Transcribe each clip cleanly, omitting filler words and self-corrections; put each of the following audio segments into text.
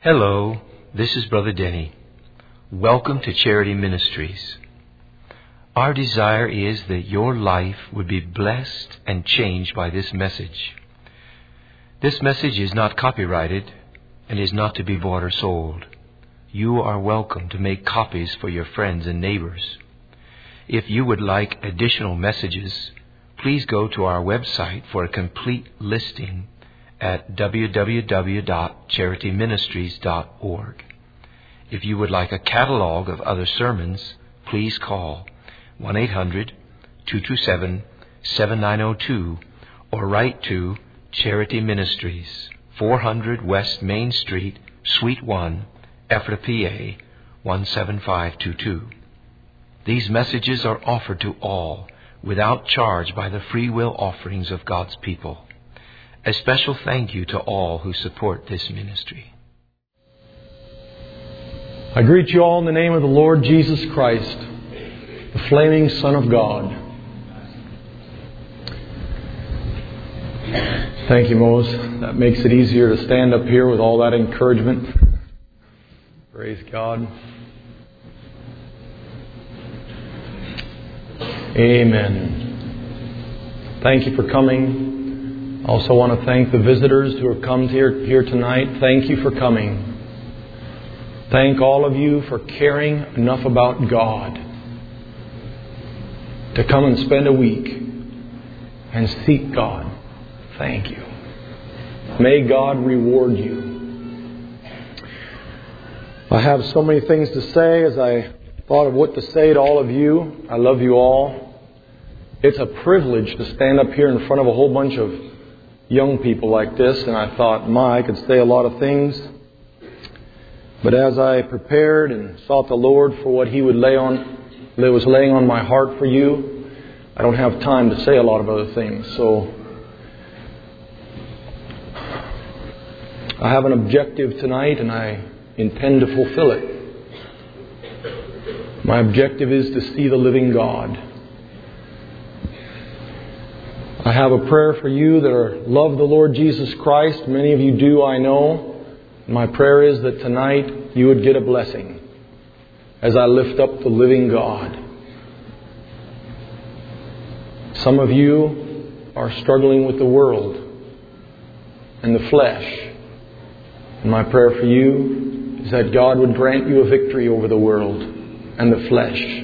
Hello, this is Brother Denny. Welcome to Charity Ministries. Our desire is that your life would be blessed and changed by this message. This message is not copyrighted and is not to be bought or sold. You are welcome to make copies for your friends and neighbors. If you would like additional messages, please go to our website for a complete listing at www.charityministries.org. If you would like a catalog of other sermons, please call 1-800-227-7902 or write to Charity Ministries, 400 West Main Street, Suite 1, Ephrata, PA 17522. These messages are offered to all without charge by the free will offerings of God's people. A special thank you to all who support this ministry. I greet you all in the name of the Lord Jesus Christ, the flaming Son of God. Thank you, Mose. That makes it easier to stand up here with all that encouragement. Praise God. Amen. Thank you for coming. I also want to thank the visitors who have come here tonight. Thank you for coming. Thank all of you for caring enough about God to come and spend a week and seek God. Thank you. May God reward you. I have so many things to say as I thought of what to say to all of you. I love you all. It's a privilege to stand up here in front of a whole bunch of young people like this, and I thought, I could say a lot of things. But as I prepared and sought the Lord for what He was laying on my heart for you, I don't have time to say a lot of other things. So I have an objective tonight, and I intend to fulfill it. My objective is to see the living God. I have a prayer for you that love the Lord Jesus Christ. Many of you do, I know. My prayer is that tonight you would get a blessing as I lift up the living God. Some of you are struggling with the world and the flesh. And my prayer for you is that God would grant you a victory over the world and the flesh.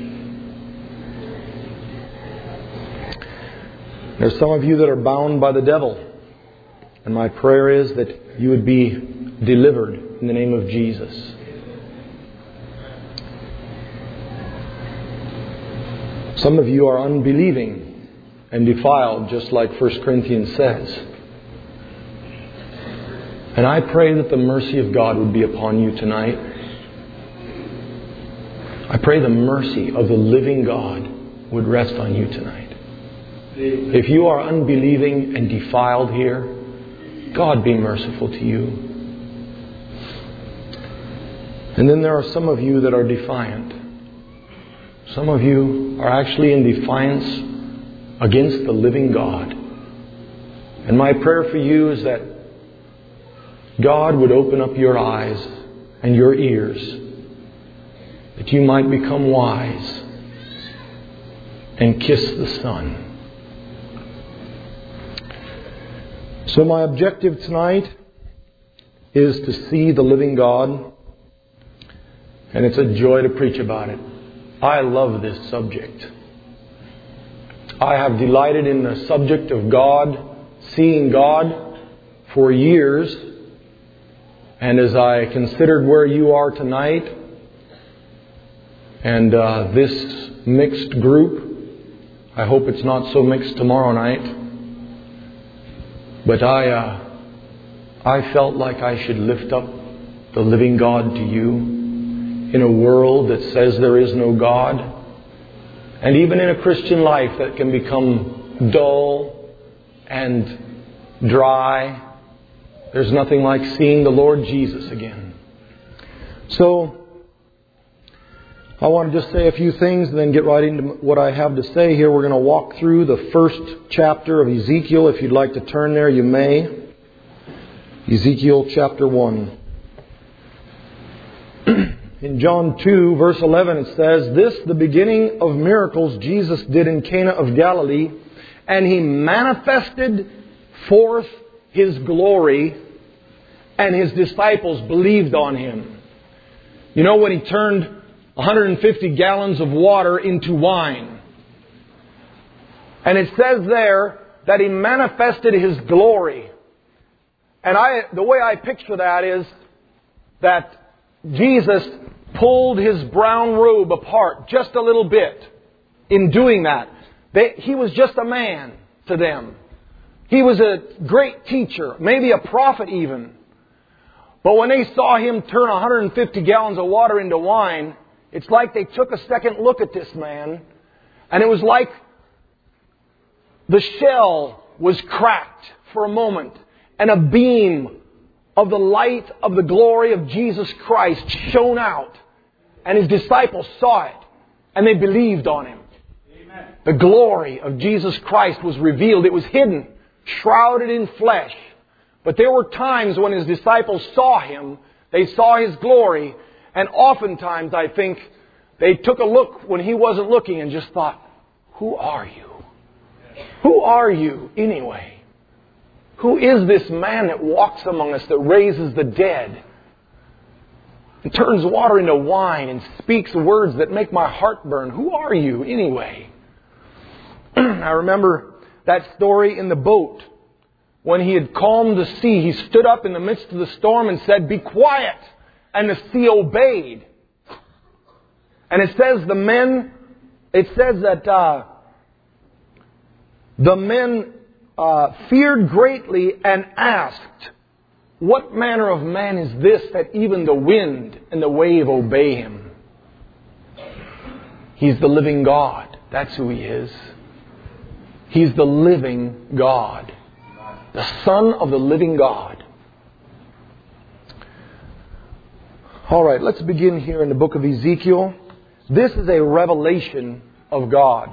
There's some of you that are bound by the devil. And my prayer is that you would be delivered in the name of Jesus. Some of you are unbelieving and defiled, just like 1 Corinthians says. And I pray that the mercy of God would be upon you tonight. I pray the mercy of the living God would rest on you tonight. If you are unbelieving and defiled here, God be merciful to you. And then there are some of you that are defiant. Some of you are actually in defiance against the living God. And my prayer for you is that God would open up your eyes and your ears, that you might become wise and kiss the Son. So my objective tonight is to see the living God, and it's a joy to preach about it. I love this subject. I have delighted in the subject of God, seeing God, for years. And as I considered where you are tonight, and this mixed group, I hope it's not so mixed tomorrow night. But I felt like I should lift up the living God to you in a world that says there is no God. And even in a Christian life that can become dull and dry. There's nothing like seeing the Lord Jesus again. So I want to just say a few things and then get right into what I have to say here. We're going to walk through the first chapter of Ezekiel. If you'd like to turn there, you may. Ezekiel chapter 1. In John 2, verse 11, it says, "This, the beginning of miracles Jesus did in Cana of Galilee, and He manifested forth His glory, and His disciples believed on Him." You know, when He turned 150 gallons of water into wine. And it says there that He manifested His glory. And the way I picture that is that Jesus pulled His brown robe apart just a little bit in doing that. He was just a man to them. He was a great teacher, maybe a prophet even. But when they saw Him turn 150 gallons of water into wine, it's like they took a second look at this man, and it was like the shell was cracked for a moment, and a beam of the light of the glory of Jesus Christ shone out. And His disciples saw it, and they believed on Him. Amen. The glory of Jesus Christ was revealed. It was hidden, shrouded in flesh. But there were times when His disciples saw Him, they saw His glory, and oftentimes I think they took a look when He wasn't looking and just thought, "Who are you? Who are you anyway? Who is this man that walks among us, that raises the dead, and turns water into wine, and speaks words that make my heart burn? Who are you anyway?" I remember that story in the boat. When He had calmed the sea, He stood up in the midst of the storm and said, "Be quiet." And the sea obeyed. And it says that the men feared greatly and asked, "What manner of man is this that even the wind and the wave obey Him?" He's the living God. That's who He is. He's the living God. The Son of the living God. All right, let's begin here in the book of Ezekiel. This is a revelation of God.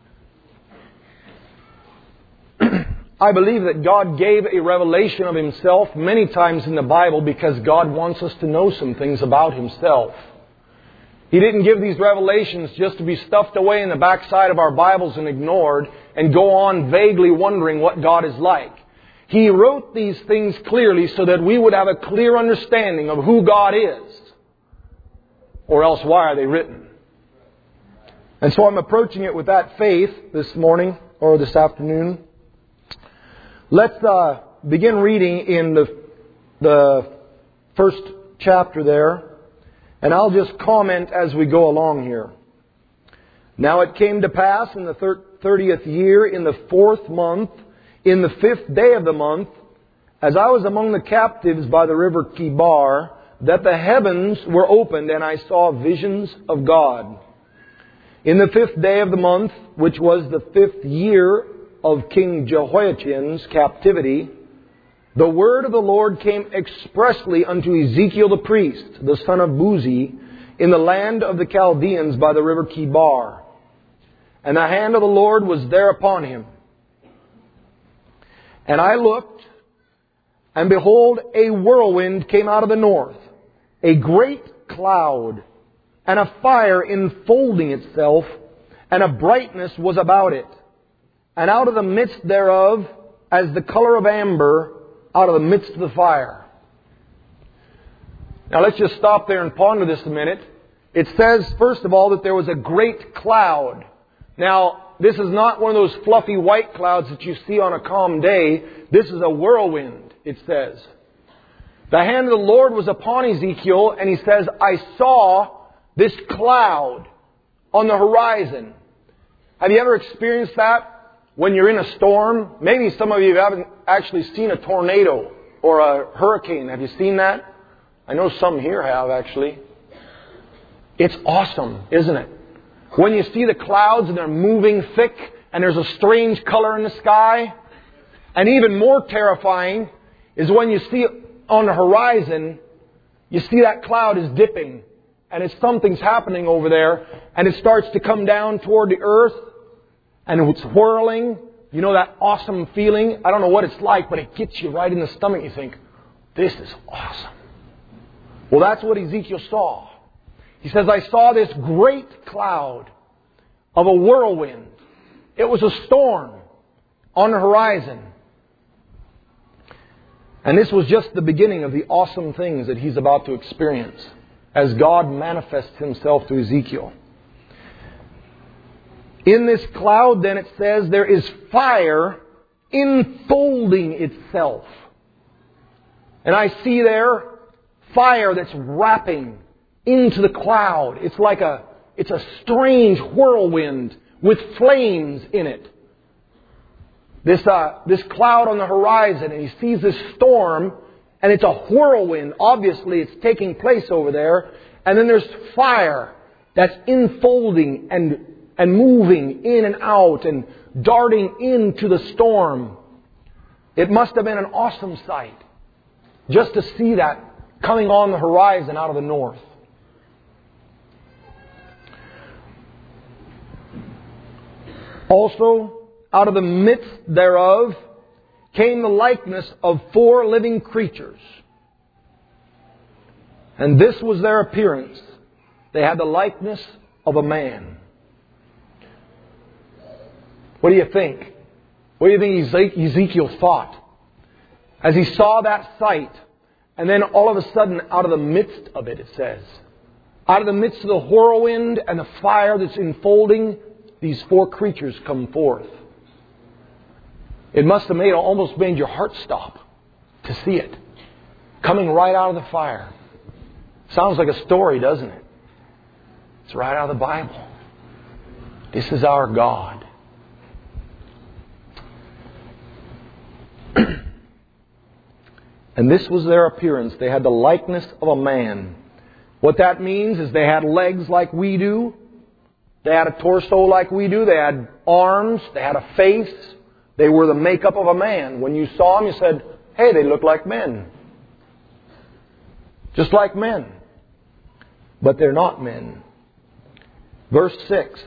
I believe that God gave a revelation of Himself many times in the Bible because God wants us to know some things about Himself. He didn't give these revelations just to be stuffed away in the backside of our Bibles and ignored and go on vaguely wondering what God is like. He wrote these things clearly so that we would have a clear understanding of who God is. Or else why are they written? And so I'm approaching it with that faith this morning or this afternoon. Let's begin reading in the first chapter there. And I'll just comment as we go along here. "Now it came to pass in the 30th year, in the 4th month, in the 5th day of the month, as I was among the captives by the river Kibar, that the heavens were opened, and I saw visions of God. In the 5th day of the month, which was the 5th year of King Jehoiachin's captivity, the word of the Lord came expressly unto Ezekiel the priest, the son of Buzi, in the land of the Chaldeans by the river Kibar. And the hand of the Lord was there upon him. And I looked, and behold, a whirlwind came out of the north, a great cloud, and a fire enfolding itself, and a brightness was about it. And out of the midst thereof, as the color of amber, out of the midst of the fire. Now let's just stop there and ponder this a minute. It says, first of all, that there was a great cloud. Now, this is not one of those fluffy white clouds that you see on a calm day. This is a whirlwind, it says. The hand of the Lord was upon Ezekiel, and he says, I saw this cloud on the horizon. Have you ever experienced that? When you're in a storm, maybe some of you haven't actually seen a tornado or a hurricane. Have you seen that? I know some here have, actually. It's awesome, isn't it? When you see the clouds and they're moving thick and there's a strange color in the sky. And even more terrifying is when you see it on the horizon, you see that cloud is dipping and it's something's happening over there and it starts to come down toward the earth. And it's whirling. You know that awesome feeling? I don't know what it's like, but it gets you right in the stomach. You think, this is awesome. Well, that's what Ezekiel saw. He says, I saw this great cloud of a whirlwind. It was a storm on the horizon. And this was just the beginning of the awesome things that he's about to experience as God manifests Himself to Ezekiel. In this cloud, then, it says, there is fire enfolding itself. And I see there fire that's wrapping into the cloud. It's a strange whirlwind with flames in it. This cloud on the horizon, and he sees this storm, and it's a whirlwind. Obviously, it's taking place over there. And then there's fire that's enfolding and moving in and out and darting into the storm. It must have been an awesome sight just to see that coming on the horizon out of the north. Also, out of the midst thereof came the likeness of 4 living creatures. And this was their appearance. They had the likeness of a man. What do you think? What do you think Ezekiel thought? As he saw that sight, and then all of a sudden, out of the midst of it, it says, out of the midst of the whirlwind and the fire that's enfolding, these 4 creatures come forth. It must have almost made your heart stop to see it. Coming right out of the fire. Sounds like a story, doesn't it? It's right out of the Bible. This is our God. And this was their appearance. They had the likeness of a man. What that means is they had legs like we do. They had a torso like we do. They had arms. They had a face. They were the makeup of a man. When you saw them, you said, hey, they look like men. Just like men. But they're not men. Verse 6.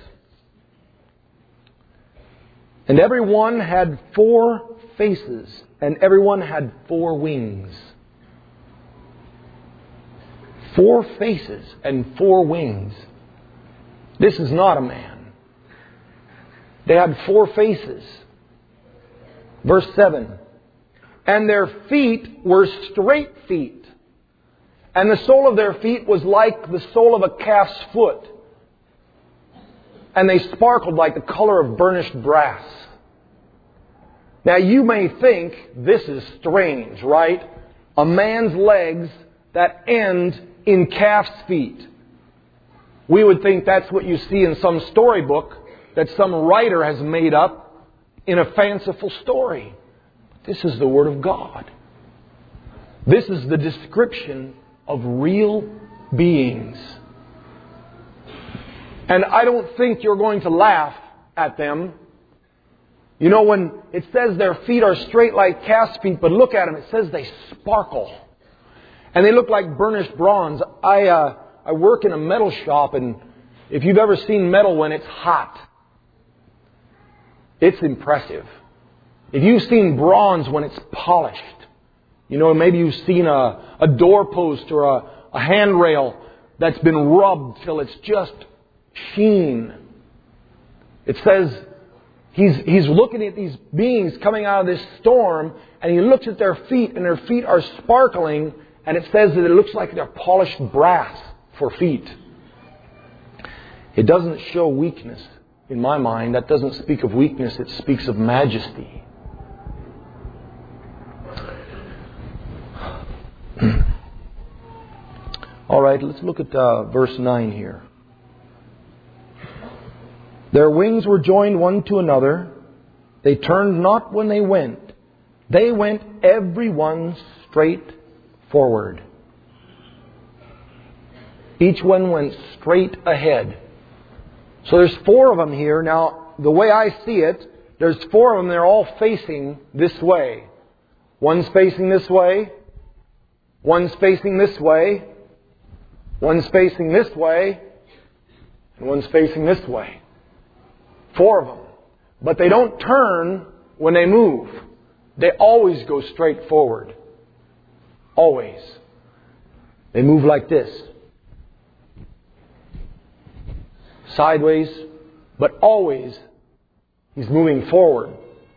And everyone had 4 faces, and everyone had 4 wings. 4 faces and 4 wings. This is not a man. They had 4 faces. Verse 7. And their feet were straight feet. And the sole of their feet was like the sole of a calf's foot. And they sparkled like the color of burnished brass. Now you may think this is strange, right? A man's legs that end in calf's feet. We would think that's what you see in some storybook that some writer has made up in a fanciful story. This is the Word of God. This is the description of real beings. And I don't think you're going to laugh at them. You know, when it says their feet are straight like calf's feet, but look at them, it says they sparkle. And they look like burnished bronze. I work in a metal shop, and if you've ever seen metal when it's hot, it's impressive. If you've seen bronze when it's polished, you know, maybe you've seen a doorpost or a handrail that's been rubbed till it's just sheen. It says he's looking at these beings coming out of this storm, and he looks at their feet, and their feet are sparkling, and it says that it looks like they're polished brass for feet. It doesn't show weakness in my mind. That doesn't speak of weakness. It speaks of majesty. All right, let's look at verse 9 here. Their wings were joined one to another. They turned not when they went. They went every one straight forward. Each one went straight ahead. So there's 4 of them here. Now, the way I see it, there's 4 of them. They're all facing this way. One's facing this way. One's facing this way. One's facing this way. And one's facing this way. 4 of them. But they don't turn when they move. They always go straight forward. Always. They move like this. sideways, but always He's moving forward.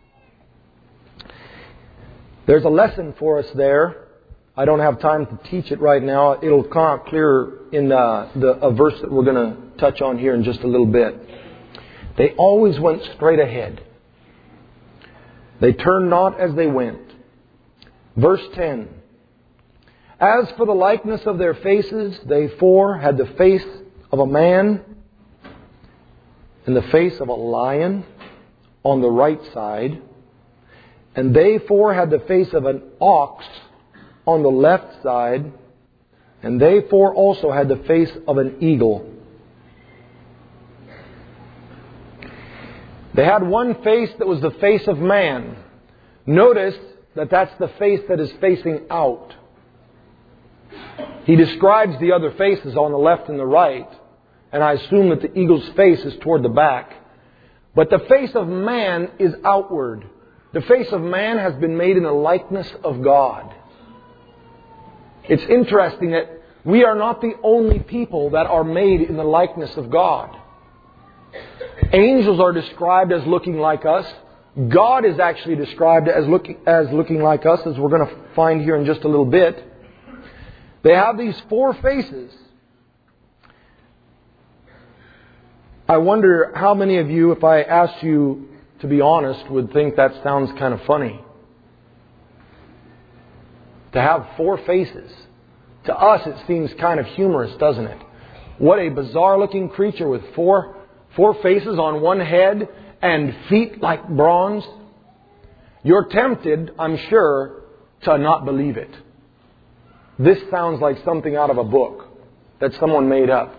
There's a lesson for us there. I don't have time to teach it right now. It'll come out clearer in a verse that we're going to touch on here in just a little bit. They always went straight ahead. They turned not as they went. Verse 10. As for the likeness of their faces, they four had the face of a man and the face of a lion on the right side. And they four had the face of an ox on the left side. And they four also had the face of an eagle. They had one face that was the face of man. Notice that that's the face that is facing out. He describes the other faces on the left and the right. And I assume that the eagle's face is toward the back. But the face of man is outward. The face of man has been made in the likeness of God. It's interesting that we are not the only people that are made in the likeness of God. Angels are described as looking like us. God is actually described as looking like us, as we're going to find here in just a little bit. They have these four faces. I wonder how many of you, if I asked you to be honest, would think that sounds kind of funny. To have four faces. To us it seems kind of humorous, doesn't it? What a bizarre looking creature with four faces on one head and feet like bronze. You're tempted, I'm sure, to not believe it. This sounds like something out of a book that someone made up.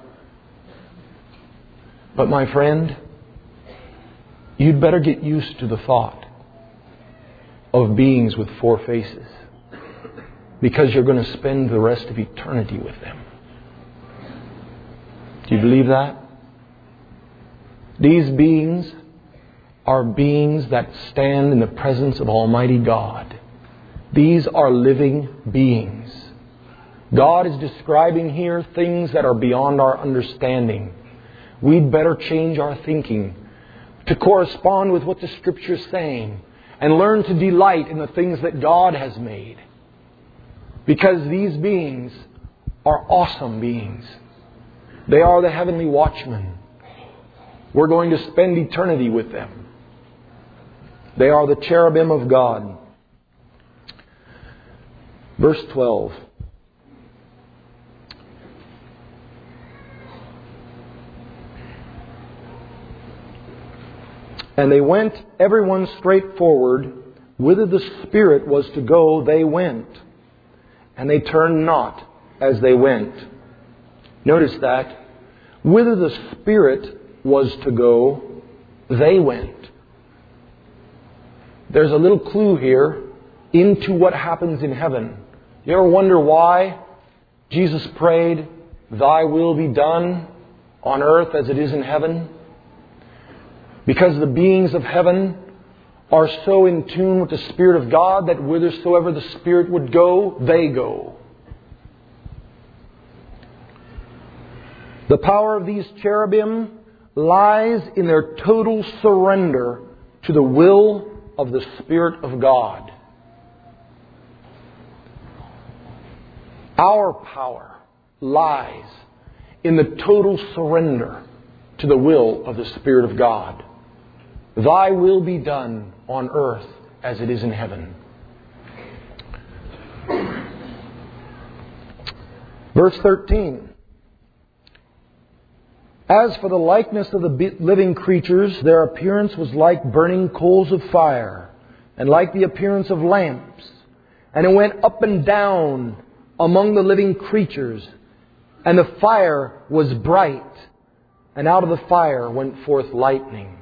But my friend, you'd better get used to the thought of beings with four faces, because you're going to spend the rest of eternity with them. Do you believe that? These beings are beings that stand in the presence of Almighty God. These are living beings. God is describing here things that are beyond our understanding. We'd better change our thinking to correspond with what the Scripture is saying and learn to delight in the things that God has made. Because these beings are awesome beings. They are the heavenly watchmen. We're going to spend eternity with them. They are the cherubim of God. Verse 12. And they went, everyone straight forward. Whither the Spirit was to go, they went. And they turned not as they went. Notice that. Whither the Spirit was to go, they went. There's a little clue here into what happens in heaven. You ever wonder why Jesus prayed, "Thy will be done on earth as it is in heaven"? Because the beings of heaven are so in tune with the Spirit of God that whithersoever the Spirit would go, they go. The power of these cherubim lies in their total surrender to the will of the Spirit of God. Our power lies in the total surrender to the will of the Spirit of God. Thy will be done on earth as it is in heaven. Verse 13. As for the likeness of the living creatures, their appearance was like burning coals of fire, and like the appearance of lamps. And it went up and down among the living creatures, and the fire was bright, and out of the fire went forth lightning.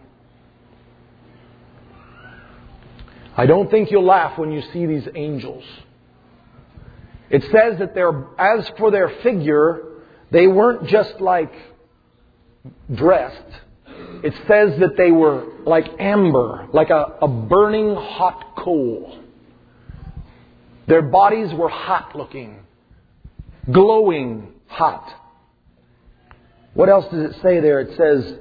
I don't think you'll laugh when you see these angels. It says that as for their figure, they weren't just like dressed. It says that they were like amber, like a burning hot coal. Their bodies were hot looking, glowing hot. What else does it say there? It says,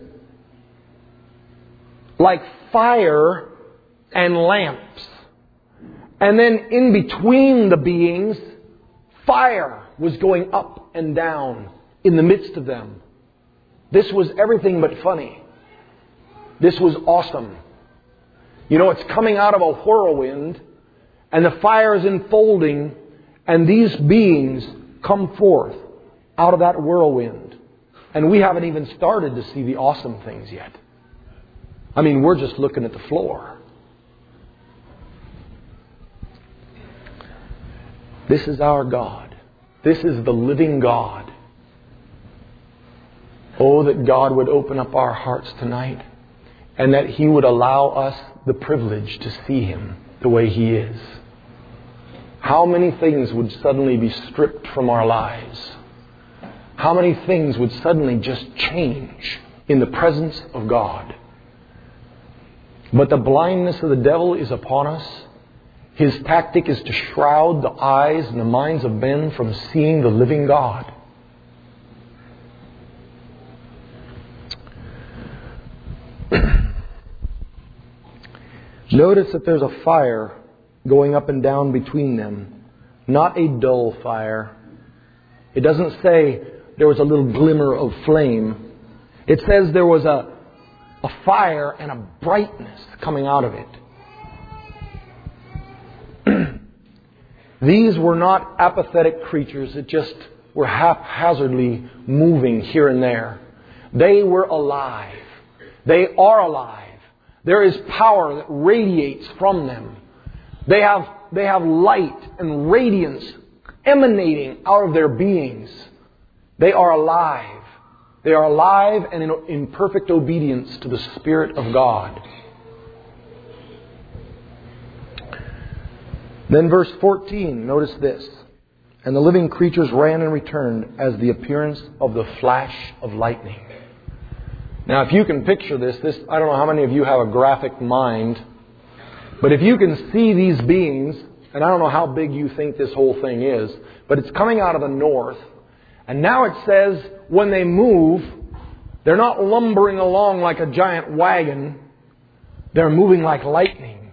like fire and lamps. And then in between the beings, fire was going up and down in the midst of them. This was everything but funny. This was awesome. You know, it's coming out of a whirlwind, and the fire is unfolding, and these beings come forth out of that whirlwind. And we haven't even started to see the awesome things yet. I mean, we're just looking at the floor. This is our God. This is the living God. Oh, that God would open up our hearts tonight, and that He would allow us the privilege to see Him the way He is. How many things would suddenly be stripped from our lives? How many things would suddenly just change in the presence of God? But the blindness of the devil is upon us. His tactic is to shroud the eyes and the minds of men from seeing the living God. Notice that there's a fire going up and down between them. Not a dull fire. It doesn't say there was a little glimmer of flame. It says there was a fire and a brightness coming out of it. These were not apathetic creatures that just were haphazardly moving here and there. They were alive. They are alive. There is power that radiates from them. They have light and radiance emanating out of their beings. They are alive. They are alive and in perfect obedience to the Spirit of God. Then verse 14, notice this. And the living creatures ran and returned as the appearance of the flash of lightning. Now, if you can picture this, I don't know how many of you have a graphic mind, but if you can see these beings, and I don't know how big you think this whole thing is, but it's coming out of the north, and now it says when they move, they're not lumbering along like a giant wagon, they're moving like lightning.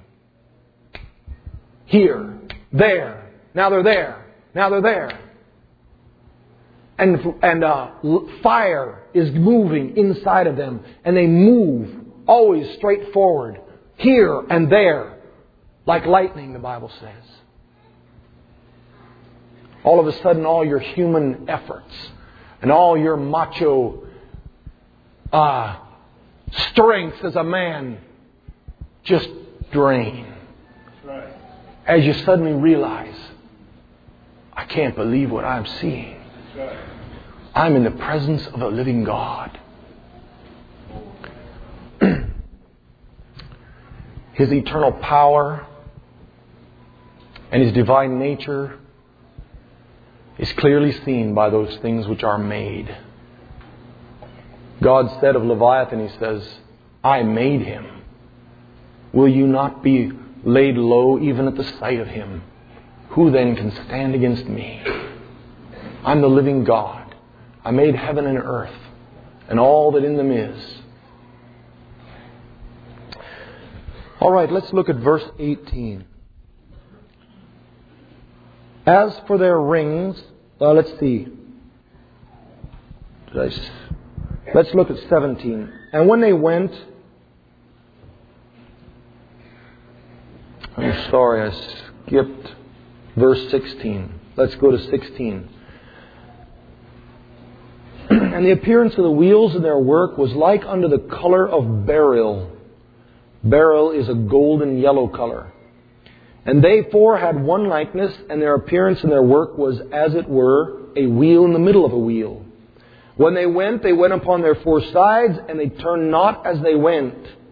Here, there, now they're there, now they're there. And fire is moving inside of them. And they move always straight forward. Here and there. Like lightning, the Bible says. All of a sudden, all your human efforts and all your macho strength as a man just drain. That's right. As you suddenly realize, I can't believe what I'm seeing. I'm in the presence of a living God. His eternal power and His divine nature is clearly seen by those things which are made. God said of Leviathan, He says, I made him. Will you not be laid low even at the sight of him? Who then can stand against me? I'm the living God. I made heaven and earth and all that in them is. All right, let's look at verse 18. As for their rings, let's see. Let's look at 17. And when they went... I'm sorry, I skipped verse 16. Let's go to 16. And the appearance of the wheels in their work was like unto the color of beryl. Beryl is a golden yellow color. And they four had one likeness, and their appearance and their work was as it were a wheel in the middle of a wheel. When they went upon their four sides, and they turned not as they went.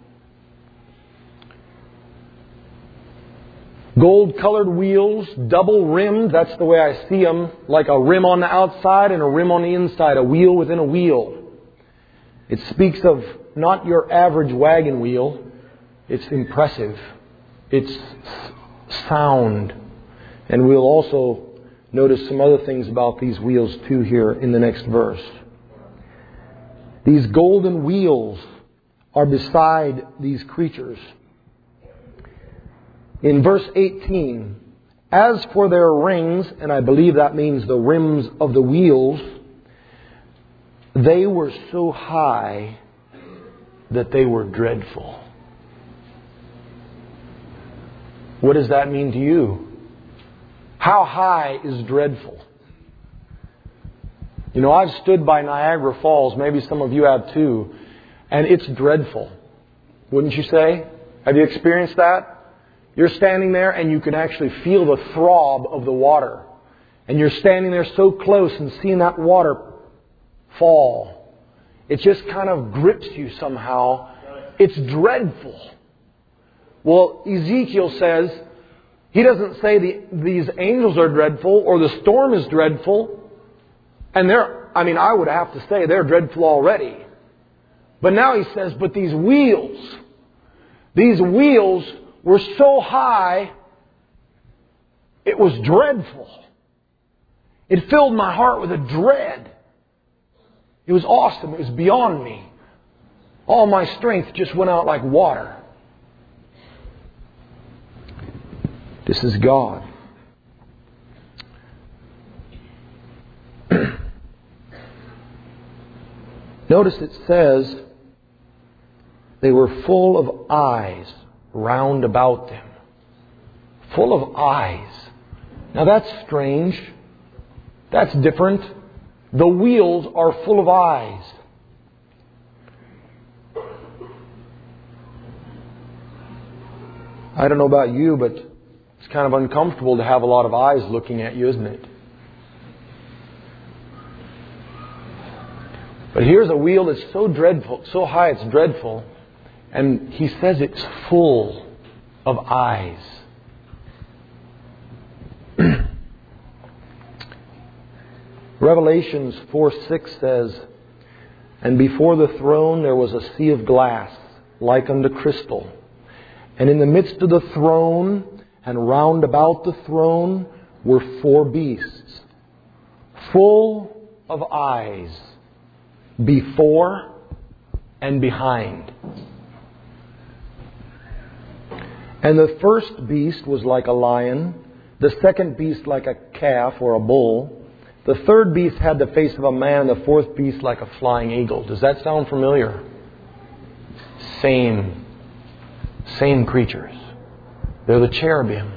Gold-colored wheels, double-rimmed, that's the way I see them, like a rim on the outside and a rim on the inside, a wheel within a wheel. It speaks of not your average wagon wheel. It's impressive. It's sound. And we'll also notice some other things about these wheels too here in the next verse. These golden wheels are beside these creatures. In verse 18, as for their rings, and I believe that means the rims of the wheels, they were so high that they were dreadful. What does that mean to you? How high is dreadful? You know, I've stood by Niagara Falls, maybe some of you have too, and it's dreadful. Wouldn't you say? Have you experienced that? You're standing there and you can actually feel the throb of the water. And you're standing there so close and seeing that water fall. It just kind of grips you somehow. It's dreadful. Well, Ezekiel says, he doesn't say these angels are dreadful or the storm is dreadful. And I would have to say they're dreadful already. But now he says, but these wheels were so high, it was dreadful. It filled my heart with a dread. It was awesome. It was beyond me. All my strength just went out like water. This is God. Notice it says they were full of eyes round about them. Full of eyes. Now that's strange. That's different. The wheels are full of eyes. I don't know about you, but it's kind of uncomfortable to have a lot of eyes looking at you, isn't it? But here's a wheel that's so dreadful, so high it's dreadful. And he says it's full of eyes. Revelations 4:6 says, and before the throne there was a sea of glass, like unto crystal. And in the midst of the throne, and round about the throne, were 4 beasts, full of eyes, before and behind. And the first beast was like a lion, the second beast like a calf or a bull, the third beast had the face of a man, and the fourth beast like a flying eagle. Does that sound familiar? Same creatures. They're the cherubim.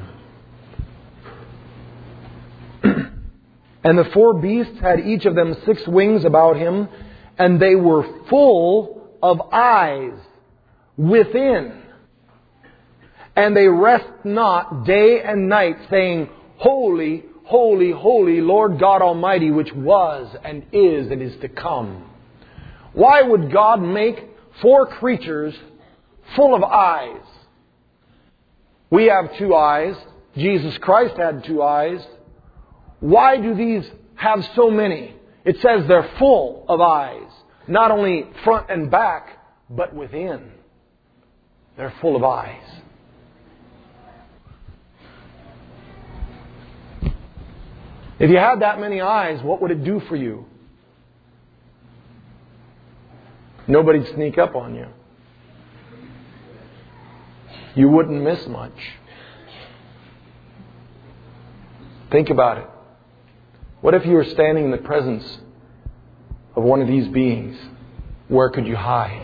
And the 4 beasts had each of them 6 wings about him, and they were full of eyes within. And they rest not day and night, saying, Holy, holy, holy, Lord God Almighty, which was and is to come. Why would God make 4 creatures full of eyes? We have 2 eyes. Jesus Christ had 2 eyes. Why do these have so many? It says they're full of eyes. Not only front and back, but within. They're full of eyes. If you had that many eyes, what would it do for you? Nobody'd sneak up on you. You wouldn't miss much. Think about it. What if you were standing in the presence of one of these beings? Where could you hide?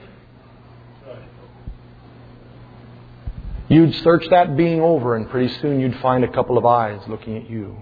You'd search that being over, and pretty soon you'd find a couple of eyes looking at you.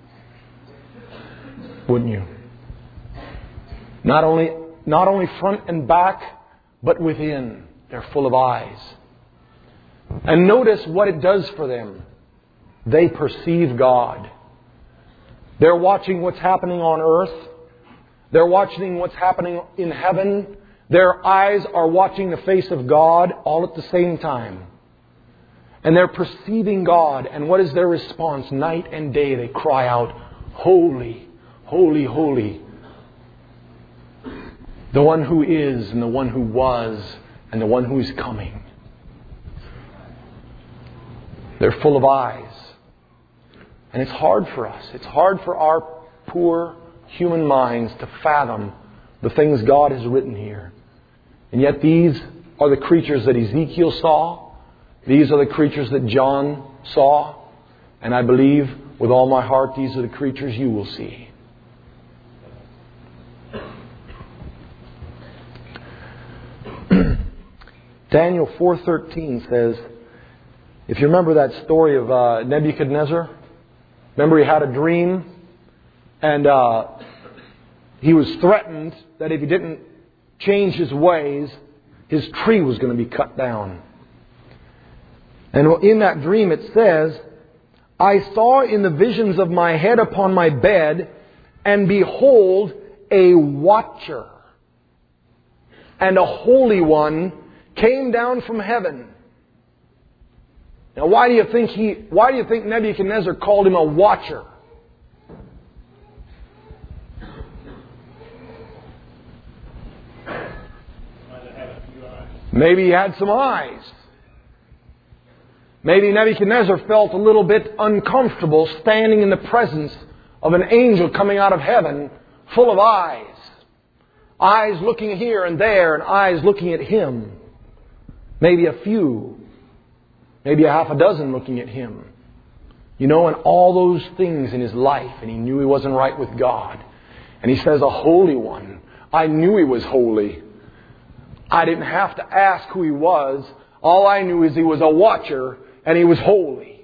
Wouldn't you? Not only front and back, but within. They're full of eyes. And notice what it does for them. They perceive God. They're watching what's happening on earth. They're watching what's happening in heaven. Their eyes are watching the face of God all at the same time. And they're perceiving God. And what is their response? Night and day they cry out, Holy, holy, holy. The one who is, and the one who was, and the one who is coming. They're full of eyes. And it's hard for us. It's hard for our poor human minds to fathom the things God has written here. And yet these are the creatures that Ezekiel saw. These are the creatures that John saw. And I believe with all my heart these are the creatures you will see. Daniel 4:13 says, if you remember that story of Nebuchadnezzar, remember he had a dream and he was threatened that if he didn't change his ways, his tree was going to be cut down. And in that dream it says, I saw in the visions of my head upon my bed, and behold, a watcher and a holy one came down from heaven. Now, why do you think Nebuchadnezzar called him a watcher? Maybe he had some eyes. Maybe Nebuchadnezzar felt a little bit uncomfortable standing in the presence of an angel coming out of heaven full of eyes. Eyes looking here and there and eyes looking at him. Maybe a few. Maybe a half a dozen looking at him. You know, and all those things in his life. And he knew he wasn't right with God. And he says, a holy one. I knew he was holy. I didn't have to ask who he was. All I knew is he was a watcher and he was holy.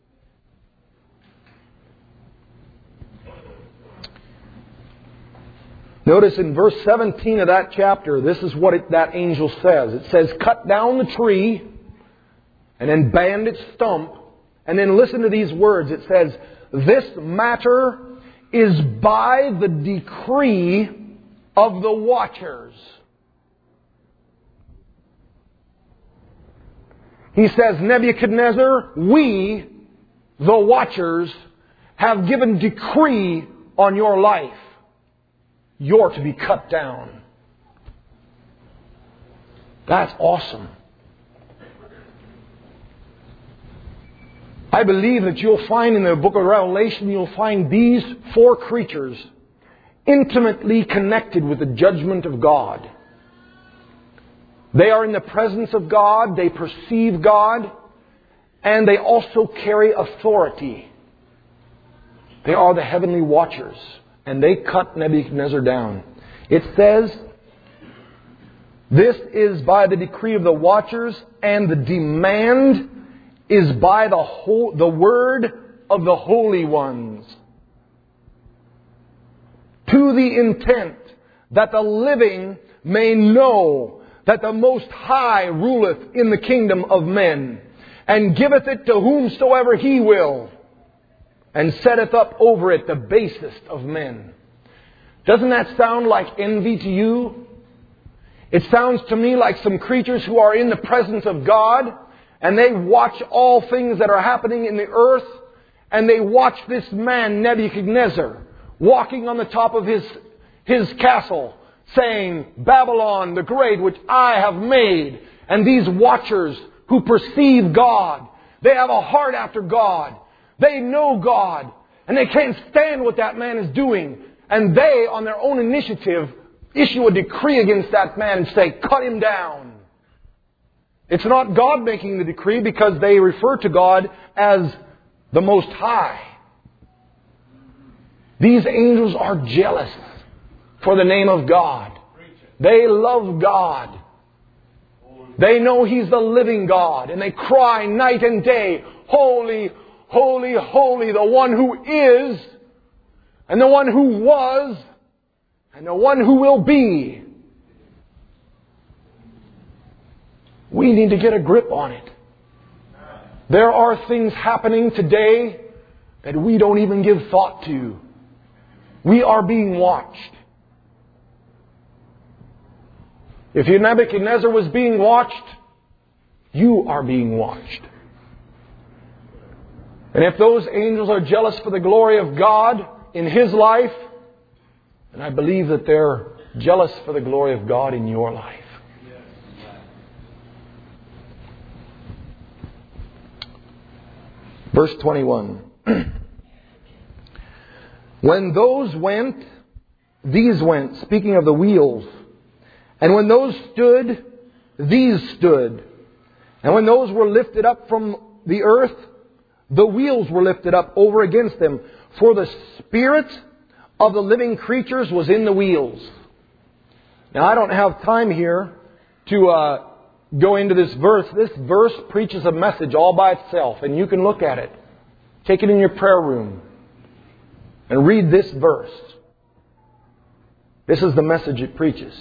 Notice in verse 17 of that chapter, this is what that angel says. It says, cut down the tree and then band its stump. And then listen to these words. It says, this matter is by the decree of the watchers. He says, Nebuchadnezzar, we, the watchers, have given decree on your life. You're to be cut down. That's awesome. I believe that you'll find in the book of Revelation, you'll find these four creatures intimately connected with the judgment of God. They are in the presence of God, they perceive God, and they also carry authority. They are the heavenly watchers, and they cut Nebuchadnezzar down. It says, this is by the decree of the watchers, and the demand is by the word of the holy ones. To the intent that the living may know that the Most High ruleth in the kingdom of men, and giveth it to whomsoever He will, and setteth up over it the basest of men. Doesn't that sound like envy to you? It sounds to me like some creatures who are in the presence of God, and they watch all things that are happening in the earth, and they watch this man Nebuchadnezzar walking on the top of his castle, saying, Babylon the Great, which I have made. And these watchers who perceive God, they have a heart after God. They know God. And they can't stand what that man is doing. And they, on their own initiative, issue a decree against that man and say, cut him down. It's not God making the decree because they refer to God as the Most High. These angels are jealous for the name of God. They love God. They know He's the living God. And they cry night and day, holy, holy, holy, the one who is, and the one who was, and the one who will be. We need to get a grip on it. There are things happening today that we don't even give thought to. We are being watched. If Nebuchadnezzar was being watched, you are being watched. And if those angels are jealous for the glory of God in his life, then I believe that they're jealous for the glory of God in your life. Verse 21. When those went these went, speaking of the wheels. And when those stood, these stood. And when those were lifted up from the earth, the wheels were lifted up over against them. For the spirit of the living creatures was in the wheels. Now, I don't have time here to go into this verse. This verse preaches a message all by itself, and you can look at it. Take it in your prayer room and read this verse. This is the message it preaches.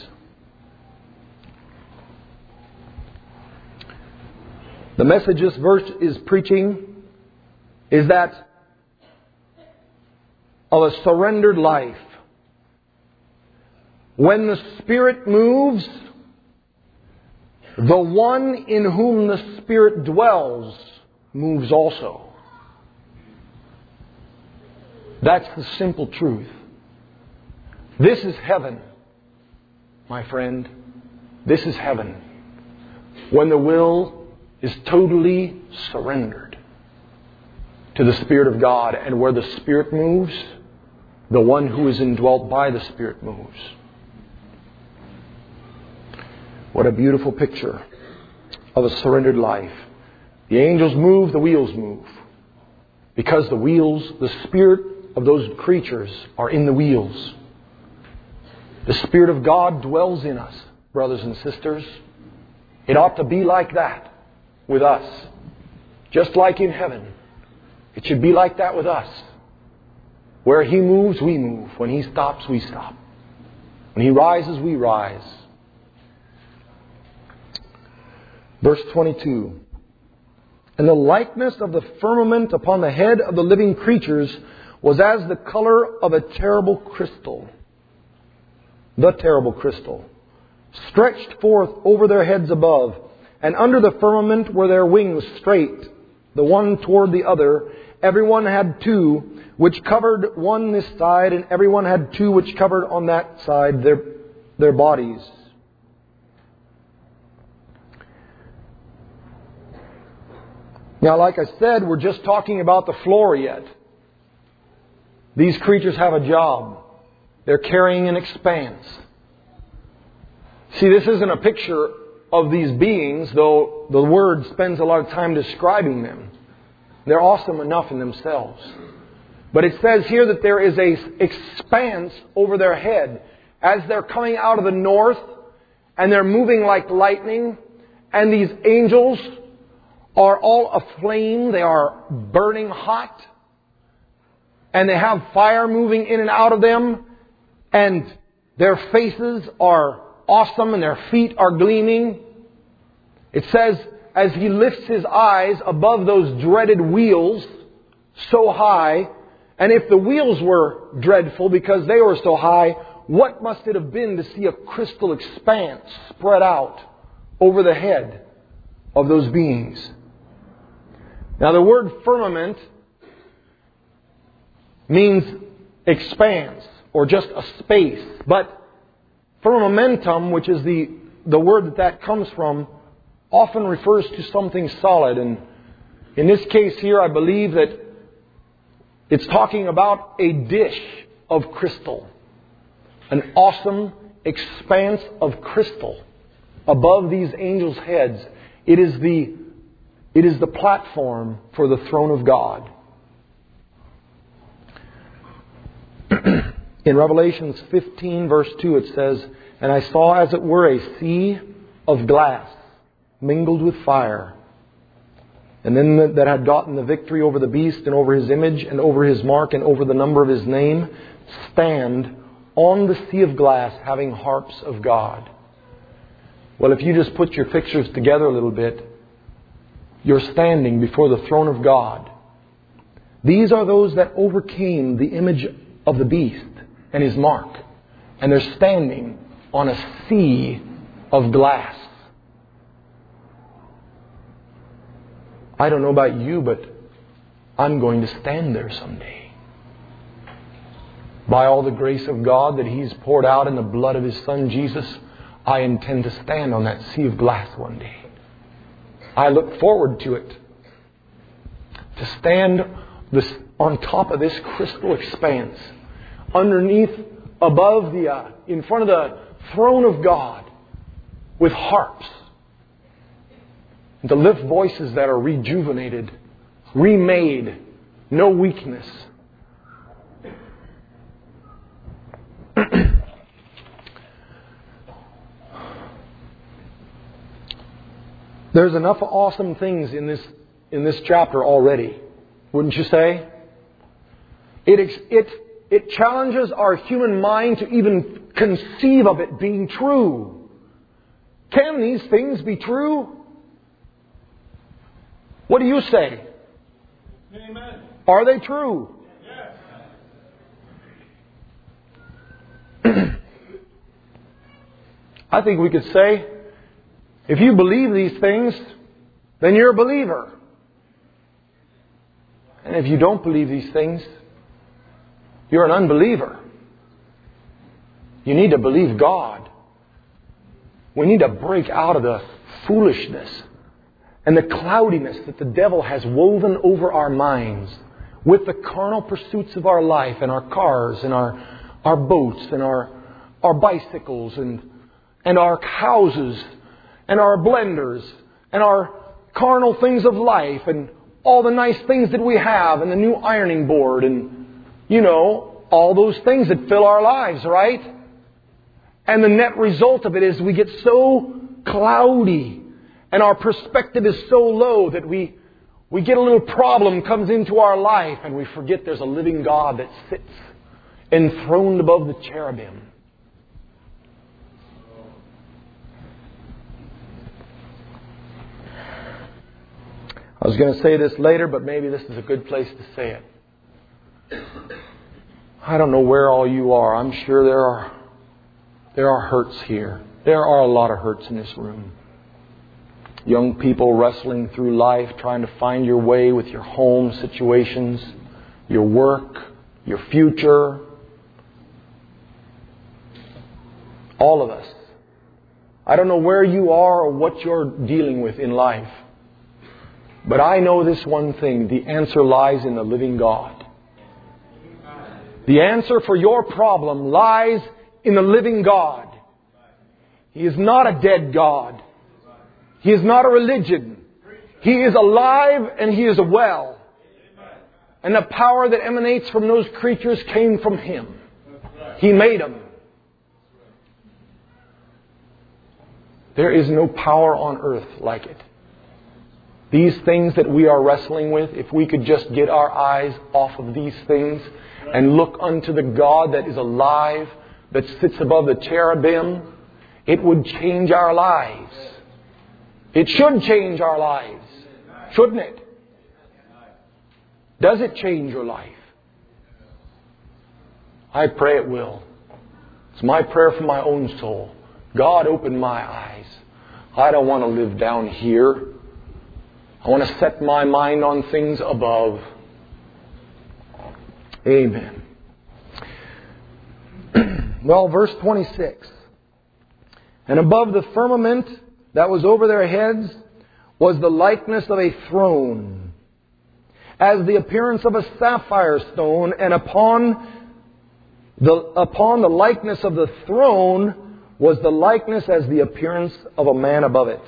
The message this verse is preaching is that of a surrendered life. When the Spirit moves, the one in whom the Spirit dwells moves also. That's the simple truth. This is heaven, my friend. This is heaven. When the will is totally surrendered to the Spirit of God, and where the Spirit moves, the one who is indwelt by the Spirit moves. What a beautiful picture of a surrendered life. The angels move, the wheels move. Because the wheels, the spirit of those creatures are in the wheels. The Spirit of God dwells in us, brothers and sisters. It ought to be like that with us. Just like in heaven. It should be like that with us. Where He moves, we move. When He stops, we stop. When He rises, we rise. Verse 22. And the likeness of the firmament upon the head of the living creatures was as the color of a terrible crystal. The terrible crystal. Stretched forth over their heads above. And under the firmament were their wings straight, the one toward the other. Everyone had two, which covered one this side, and everyone had two which covered on that side their bodies. Now, like I said, we're just talking about the floor yet. These creatures have a job. They're carrying an expanse. See, this isn't a picture of these beings, though the Word spends a lot of time describing them. They're awesome enough in themselves. But it says here that there is an expanse over their head as they're coming out of the north, and they're moving like lightning, and these angels are all aflame. They are burning hot. And they have fire moving in and out of them. And their faces are awesome and their feet are gleaming. It says, as He lifts His eyes above those dreaded wheels so high, and if the wheels were dreadful because they were so high, what must it have been to see a crystal expanse spread out over the head of those beings? Now, the word firmament means expanse or just a space. But firmamentum, which is the word that comes from, often refers to something solid. And in this case here, I believe that it's talking about a dish of crystal. An awesome expanse of crystal above these angels' heads. It is the platform for the throne of God. In Revelation 15 verse 2 it says, "And I saw as it were a sea of glass mingled with fire. And then that had gotten the victory over the beast and over his image and over his mark and over the number of his name, stand on the sea of glass having harps of God." Well, if you just put your pictures together a little bit, you're standing before the throne of God. These are those that overcame the image of the beast and his mark. And they're standing on a sea of glass. I don't know about you, but I'm going to stand there someday. By all the grace of God that He's poured out in the blood of His Son Jesus, I intend to stand on that sea of glass one day. I look forward to it. To stand on top of this crystal expanse, underneath above in front of the throne of God with harps. And to lift voices that are rejuvenated, remade, no weakness. There's enough awesome things in this chapter already, wouldn't you say? It challenges our human mind to even conceive of it being true. Can these things be true? What do you say? Amen. Are they true? Yes. I think we could say, if you believe these things, then you're a believer. And if you don't believe these things, you're an unbeliever. You need to believe God. We need to break out of the foolishness and the cloudiness that the devil has woven over our minds with the carnal pursuits of our life and our cars and our boats and our bicycles and our houses and our blenders and our carnal things of life and all the nice things that we have and the new ironing board and, all those things that fill our lives, right? And the net result of it is we get so cloudy and our perspective is so low that we get a little problem comes into our life and we forget there's a living God that sits enthroned above the cherubim. I was going to say this later, but maybe this is a good place to say it. I don't know where all you are. I'm sure there are hurts here. There are a lot of hurts in this room. Young people wrestling through life, trying to find your way with your home situations, your work, your future. All of us. I don't know where you are or what you're dealing with in life. But I know this one thing. The answer lies in the living God. The answer for your problem lies in the living God. He is not a dead God. He is not a religion. He is alive and He is well. And the power that emanates from those creatures came from Him. He made them. There is no power on earth like it. These things that we are wrestling with, if we could just get our eyes off of these things and look unto the God that is alive, that sits above the cherubim, it would change our lives. It should change our lives. Shouldn't it? Does it change your life? I pray it will. It's my prayer for my own soul. God, open my eyes. I don't want to live down here. I want to set my mind on things above. Amen. Well, verse 26. And above the firmament that was over their heads was the likeness of a throne, as the appearance of a sapphire stone, and upon the likeness of the throne was the likeness as the appearance of a man above it.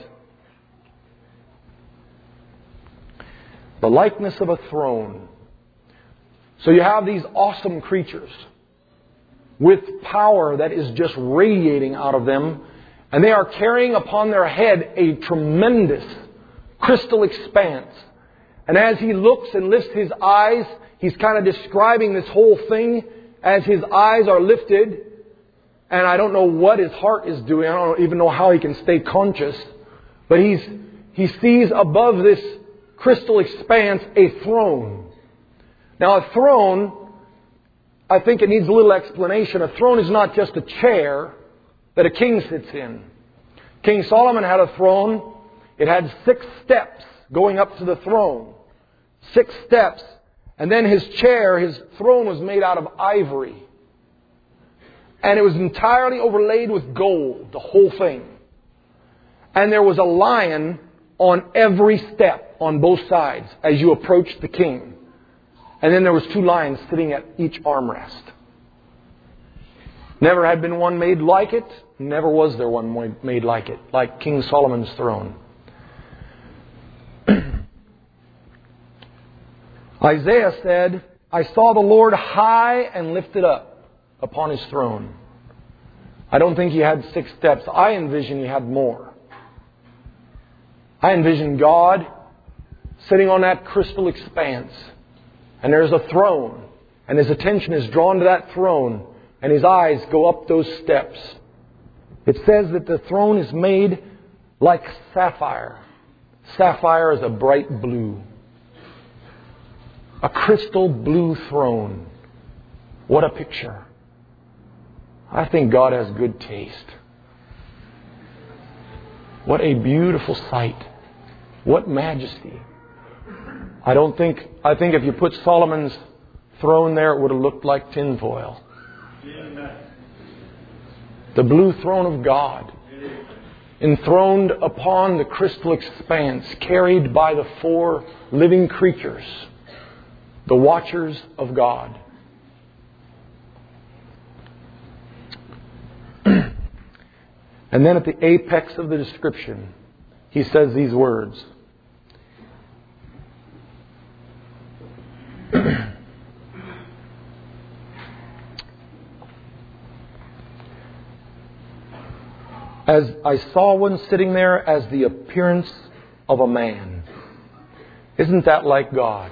The likeness of a throne. So you have these awesome creatures with power that is just radiating out of them. And they are carrying upon their head a tremendous crystal expanse. And as he looks and lifts his eyes, he's kind of describing this whole thing as his eyes are lifted. And I don't know what his heart is doing. I don't even know how he can stay conscious. But he sees above this crystal expanse a throne. Now a throne, I think it needs a little explanation. A throne is not just a chair that a king sits in. King Solomon had a throne. It had 6 steps going up to the throne. 6 steps. And then his chair, his throne was made out of ivory. And it was entirely overlaid with gold, the whole thing. And there was a lion on every step on both sides as you approached the king. And then there was 2 lions sitting at each armrest. Never had been one made like it. Never was there one made like it, like King Solomon's throne. Isaiah said, I saw the Lord high and lifted up upon His throne. I don't think He had 6 steps. I envision He had more. I envision God sitting on that crystal expanse. And there's a throne. And His attention is drawn to that throne. And His eyes go up those steps. It says that the throne is made like sapphire. Sapphire is a bright blue. A crystal blue throne. What a picture. I think God has good taste. What a beautiful sight. What majesty. I think if you put Solomon's throne there, it would have looked like tinfoil. The blue throne of God, enthroned upon the crystal expanse, carried by the 4 living creatures, the watchers of God. And then at the apex of the description, he says these words. As I saw one sitting there as the appearance of a man. Isn't that like God?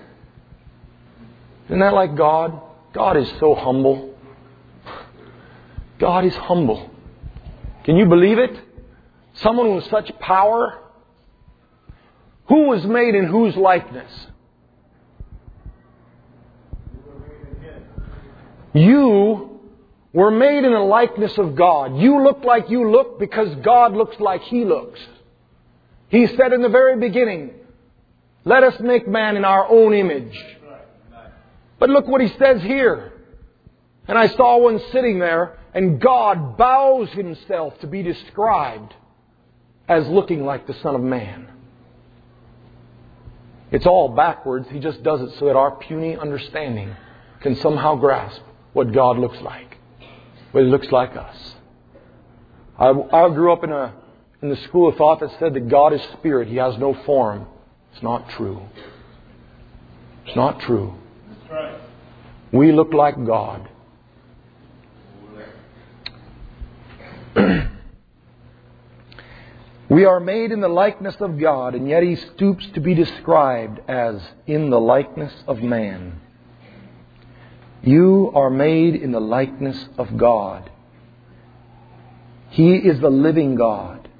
Isn't that like God? God is so humble. God is humble. Can you believe it? Someone with such power. Who was made in whose likeness? You were made in the likeness of God. You look like you look because God looks like He looks. He said in the very beginning, let us make man in our own image. But look what He says here. And I saw one sitting there, and God bows Himself to be described as looking like the Son of Man. It's all backwards. He just does it so that our puny understanding can somehow grasp what God looks like. What He looks like us. I grew up in the school of thought that said that God is spirit. He has no form. It's not true. It's not true. That's right. We look like God. We are made in the likeness of God, and yet He stoops to be described as in the likeness of man. You are made in the likeness of God. He is the living God.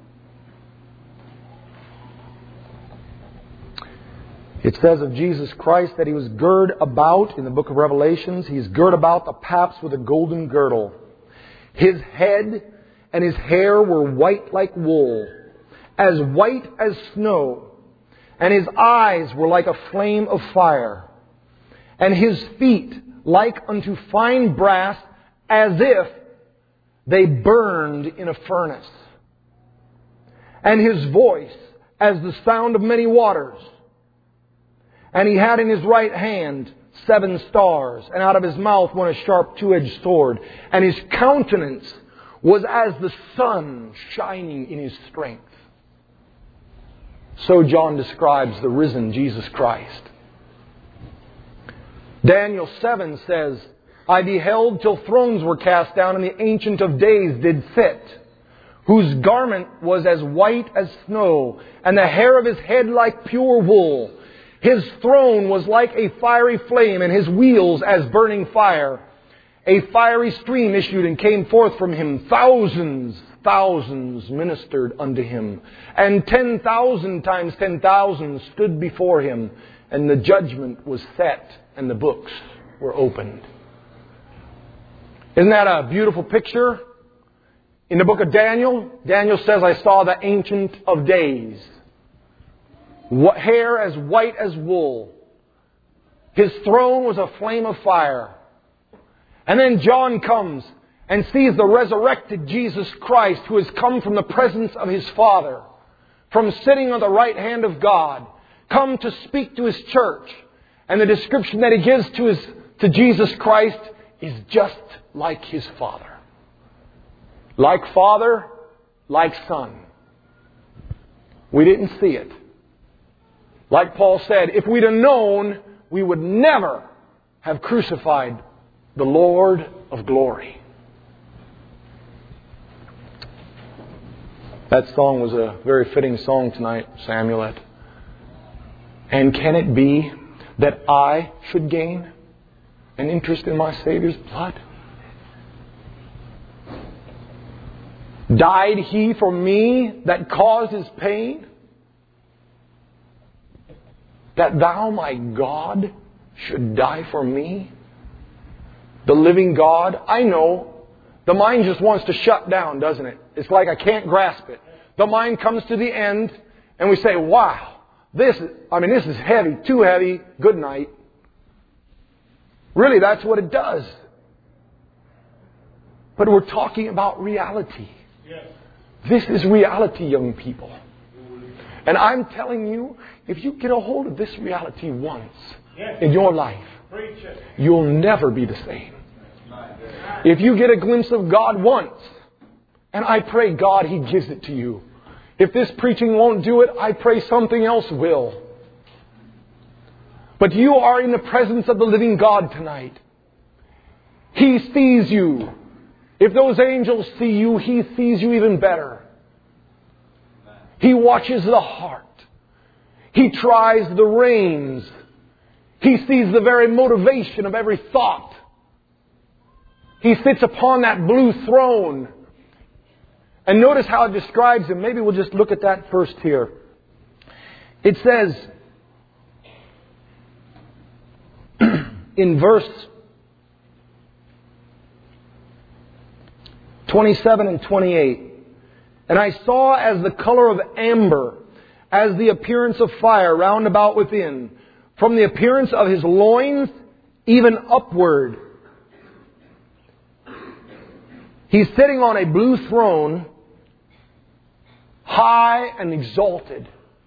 It says of Jesus Christ that He was girt about, in the book of Revelations, He is girt about the paps with a golden girdle. His head and His hair were white like wool, as white as snow, and His eyes were like a flame of fire, and His feet like unto fine brass, as if they burned in a furnace, and His voice as the sound of many waters. And He had in His right hand 7 stars, and out of His mouth went a sharp 2-edged sword, and His countenance was as the sun shining in His strength. So John describes the risen Jesus Christ. Daniel 7 says, I beheld till thrones were cast down, and the Ancient of Days did sit, whose garment was as white as snow, and the hair of His head like pure wool. His throne was like a fiery flame, and His wheels as burning fire. A fiery stream issued and came forth from Him. Thousands ministered unto Him. And 10,000 times 10,000 stood before Him. And the judgment was set, and the books were opened. Isn't that a beautiful picture? In the book of Daniel, Daniel says, I saw the Ancient of Days. Hair as white as wool. His throne was a flame of fire. And then John comes and sees the resurrected Jesus Christ, who has come from the presence of His Father, from sitting on the right hand of God, come to speak to His church. And the description that he gives to Jesus Christ is just like His Father. Like Father, like Son. We didn't see it. Like Paul said, if we'd have known, we would never have crucified the Lord of glory. That song was a very fitting song tonight, Samuel. And can it be that I should gain an interest in my Savior's blood? Died He for me that caused His pain? That Thou, my God, should die for me? The living God, I know. The mind just wants to shut down, doesn't it? It's like I can't grasp it. The mind comes to the end and we say, wow, this is heavy, too heavy, good night. Really, that's what it does. But we're talking about reality. Yes. This is reality, young people. And I'm telling you, if you get a hold of this reality once in your life, you'll never be the same. If you get a glimpse of God once, and I pray God He gives it to you. If this preaching won't do it, I pray something else will. But you are in the presence of the living God tonight. He sees you. If those angels see you, He sees you even better. He watches the heart. He tries the reins. He sees the very motivation of every thought. He sits upon that blue throne. And notice how it describes Him. Maybe we'll just look at that first here. It says in verse 27 and 28. And I saw as the color of amber, as the appearance of fire round about within, from the appearance of His loins, even upward. He's sitting on a blue throne, high and exalted.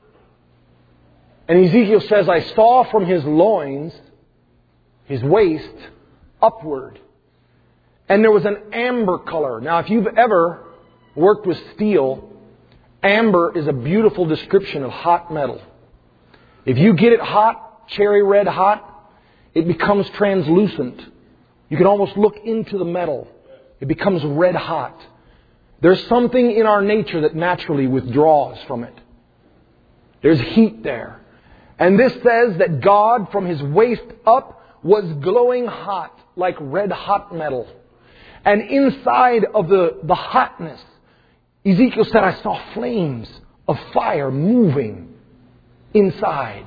And Ezekiel says, I saw from His loins, His waist, upward. And there was an amber color. Now, if you've ever worked with steel, amber is a beautiful description of hot metal. If you get it hot, cherry red hot, it becomes translucent. You can almost look into the metal. It becomes red hot. There's something in our nature that naturally withdraws from it. There's heat there. And this says that God, from His waist up, was glowing hot, like red hot metal. And inside of the hotness, Ezekiel said, I saw flames of fire moving inside.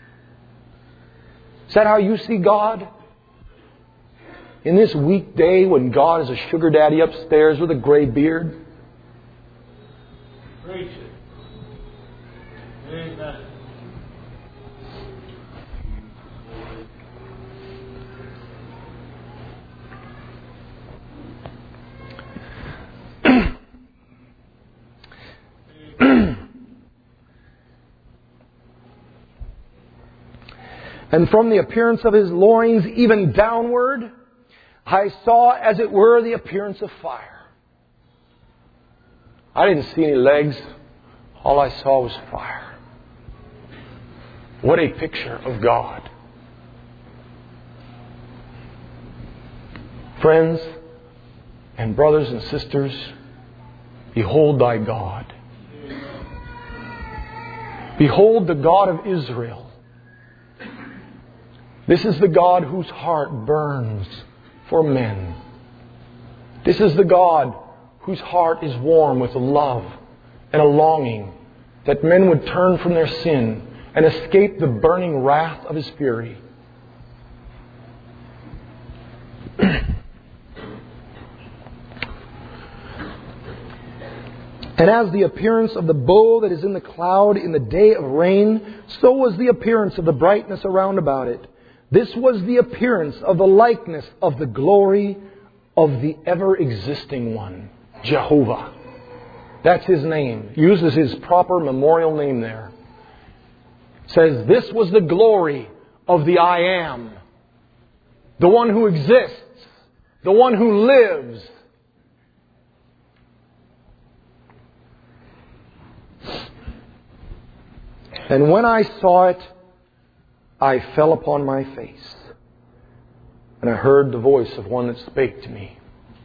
Is that how you see God? In this weekday when God is a sugar daddy upstairs with a gray beard? Preach it. Amen. And from the appearance of His loins, even downward, I saw, as it were, the appearance of fire. I didn't see any legs. All I saw was fire. What a picture of God. Friends and brothers and sisters, behold thy God. Behold the God of Israel. This is the God whose heart burns for men. This is the God whose heart is warm with a love and a longing that men would turn from their sin and escape the burning wrath of His fury. And as the appearance of the bow that is in the cloud in the day of rain, so was the appearance of the brightness around about it. This was the appearance of the likeness of the glory of the ever-existing one, Jehovah. That's His name. Uses His proper memorial name there. It says, this was the glory of the I Am. The one who exists. the one who lives. And when I saw it, I fell upon my face, and I heard the voice of one that spake to me.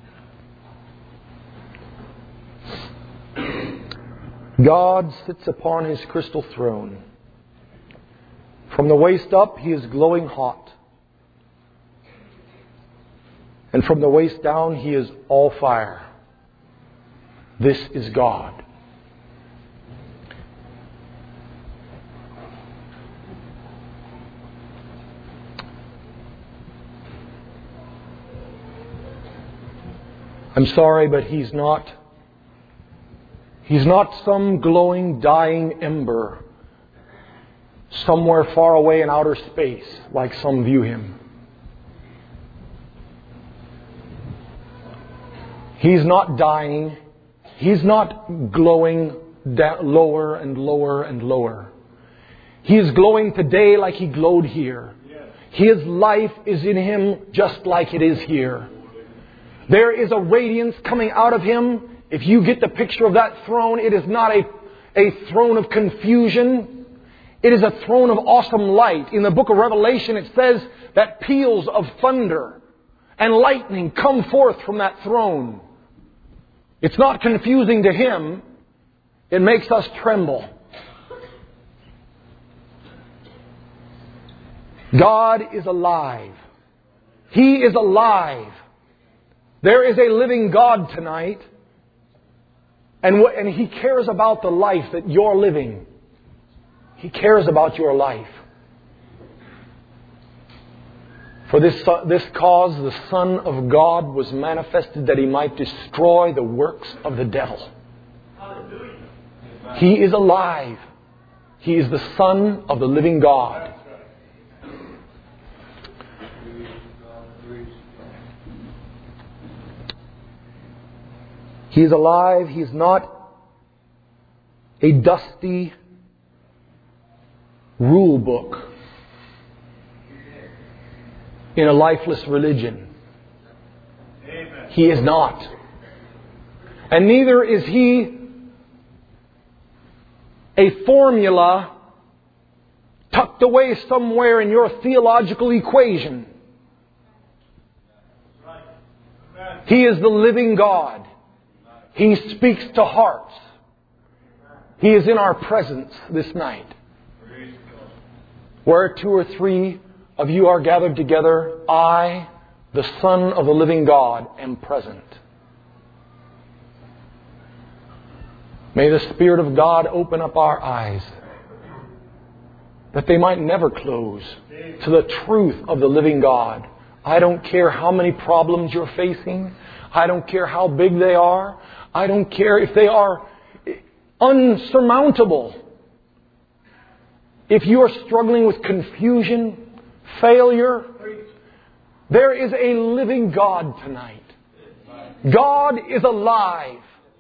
God sits upon His crystal throne. From the waist up, He is glowing hot. And from the waist down, He is all fire. This is God. I'm sorry, but He's not some glowing, dying ember somewhere far away in outer space, like some view Him. He's not dying. He's not glowing lower and lower and lower. He is glowing today like He glowed here. His life is in Him just like it is here. There is a radiance coming out of Him. If you get the picture of that throne, it is not a throne of confusion. It is a throne of awesome light. In the book of Revelation, it says that peals of thunder and lightning come forth from that throne. It's not confusing to Him. It makes us tremble. God is alive. He is alive. There is a living God tonight. And He cares about the life that you're living. He cares about your life. For this cause, the Son of God was manifested that He might destroy the works of the devil. Hallelujah. He is alive. He is the Son of the living God. He is alive. He is not a dusty rule book in a lifeless religion. Amen. He is not. And neither is He a formula tucked away somewhere in your theological equation. He is the living God. He speaks to hearts. He is in our presence this night. Where 2 or 3 of you are gathered together, I, the Son of the living God, am present. May the Spirit of God open up our eyes, that they might never close to the truth of the living God. I don't care how many problems you're facing. I don't care how big they are. I don't care if they are unsurmountable. If you are struggling with confusion, failure, there is a living God tonight. God is alive.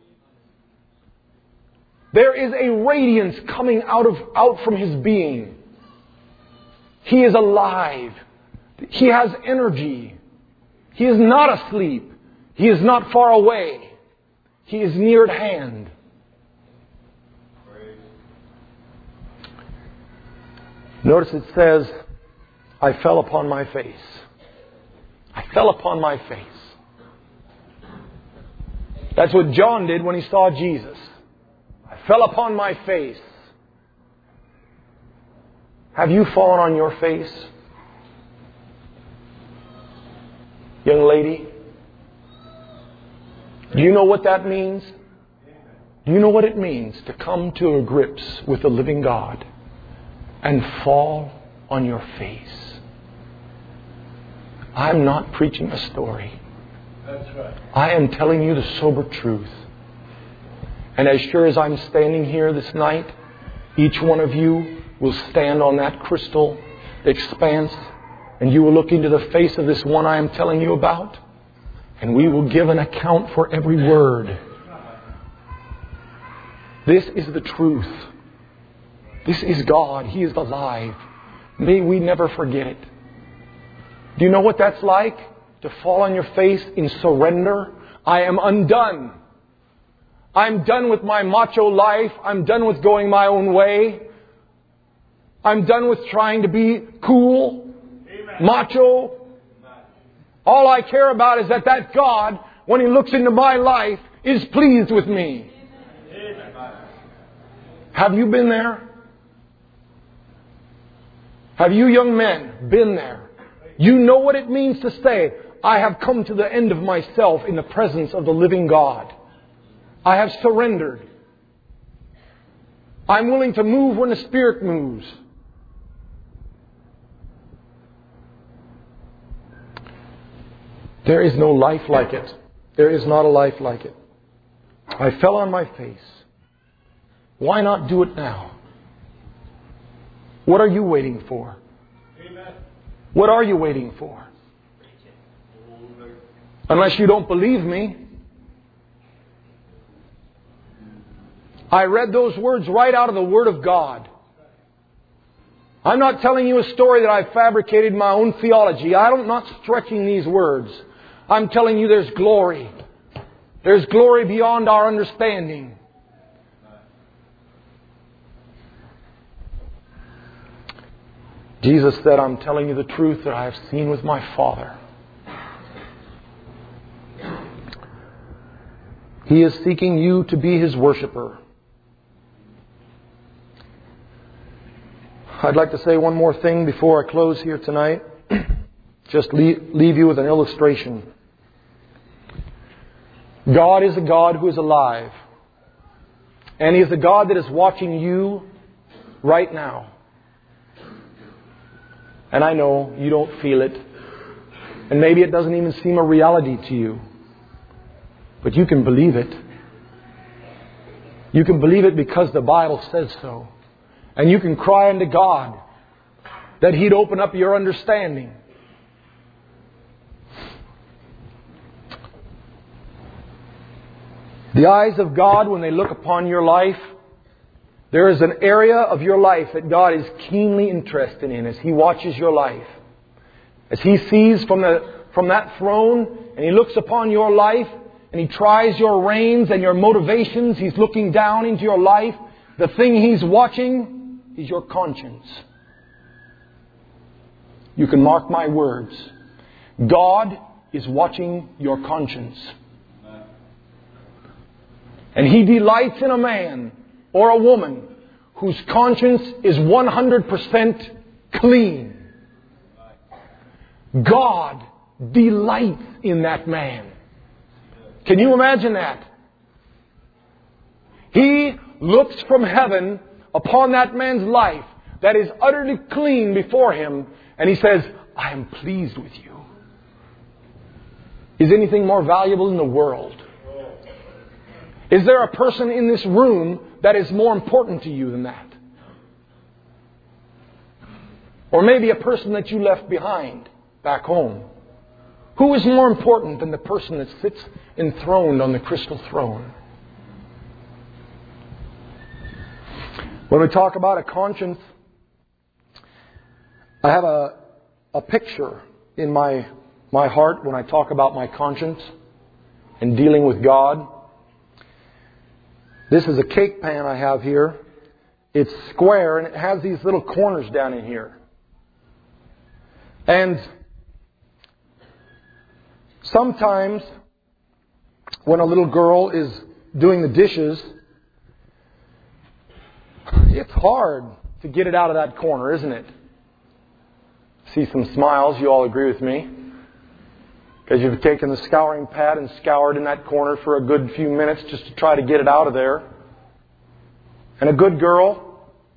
There is a radiance coming out from His being. He is alive. He has energy. He is not asleep. He is not far away. He is near at hand. Notice it says, I fell upon my face. I fell upon my face. That's what John did when he saw Jesus. I fell upon my face. Have you fallen on your face? Young lady, do you know what that means? Do you know what it means to come to a grips with the living God and fall on your face? I'm not preaching a story. That's right. I am telling you the sober truth. And as sure as I'm standing here this night, each one of you will stand on that crystal expanse and you will look into the face of this one I am telling you about, and we will give an account for every word. This is the truth. This is God. He is alive. May we never forget it. Do you know what that's like? to fall on your face in surrender? I am undone. I'm done with my macho life. I'm done with going my own way. I'm done with trying to be cool, macho. All I care about is that God, when He looks into my life, is pleased with me. Have you been there? Have you young men been there? You know what it means to say, I have come to the end of myself in the presence of the living God. I have surrendered. I'm willing to move when the Spirit moves. There is no life like it. There is not a life like it. I fell on my face. Why not do it now? What are you waiting for? Amen. What are you waiting for? Unless you don't believe me. I read those words right out of the Word of God. I'm not telling you a story that I've fabricated my own theology. I'm not stretching these words. I'm telling you there's glory. There's glory beyond our understanding. Jesus said, I'm telling you the truth that I have seen with my Father. He is seeking you to be His worshiper. I'd like to say one more thing before I close here tonight. Just leave you with an illustration. God is a God who is alive. And He is a God that is watching you right now. And I know you don't feel it. And maybe it doesn't even seem a reality to you. But you can believe it. You can believe it because the Bible says so. And you can cry unto God that He'd open up your understanding. The eyes of God, when they look upon your life, there is an area of your life that God is keenly interested in as He watches your life. As He sees from that throne and He looks upon your life and He tries your reins and your motivations, He's looking down into your life. The thing He's watching is your conscience. You can mark my words. God is watching your conscience. And He delights in a man or a woman whose conscience is 100% clean. God delights in that man. Can you imagine that? He looks from heaven upon that man's life that is utterly clean before Him, and He says, I am pleased with you. Is anything more valuable in the world? Is there a person in this room that is more important to you than that? Or maybe a person that you left behind back home. Who is more important than the person that sits enthroned on the crystal throne? When we talk about a conscience, I have a picture in my heart when I talk about my conscience and dealing with God. This is a cake pan I have here. It's square and it has these little corners down in here. And sometimes when a little girl is doing the dishes, it's hard to get it out of that corner, isn't it? See some smiles, you all agree with me. Because you've taken the scouring pad and scoured in that corner for a good few minutes just to try to get it out of there. And a good girl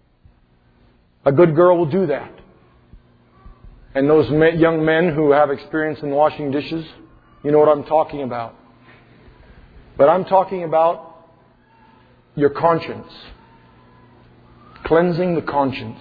will do that. And those young men who have experience in washing dishes, you know what I'm talking about. But I'm talking about your conscience. Cleansing the conscience.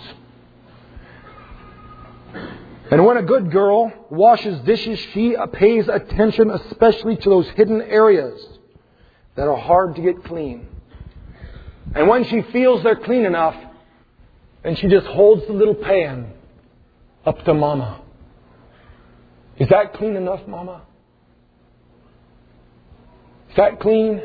And when a good girl washes dishes, she pays attention especially to those hidden areas that are hard to get clean. And when she feels they're clean enough, then she just holds the little pan up to Mama. Is that clean enough, Mama? Is that clean?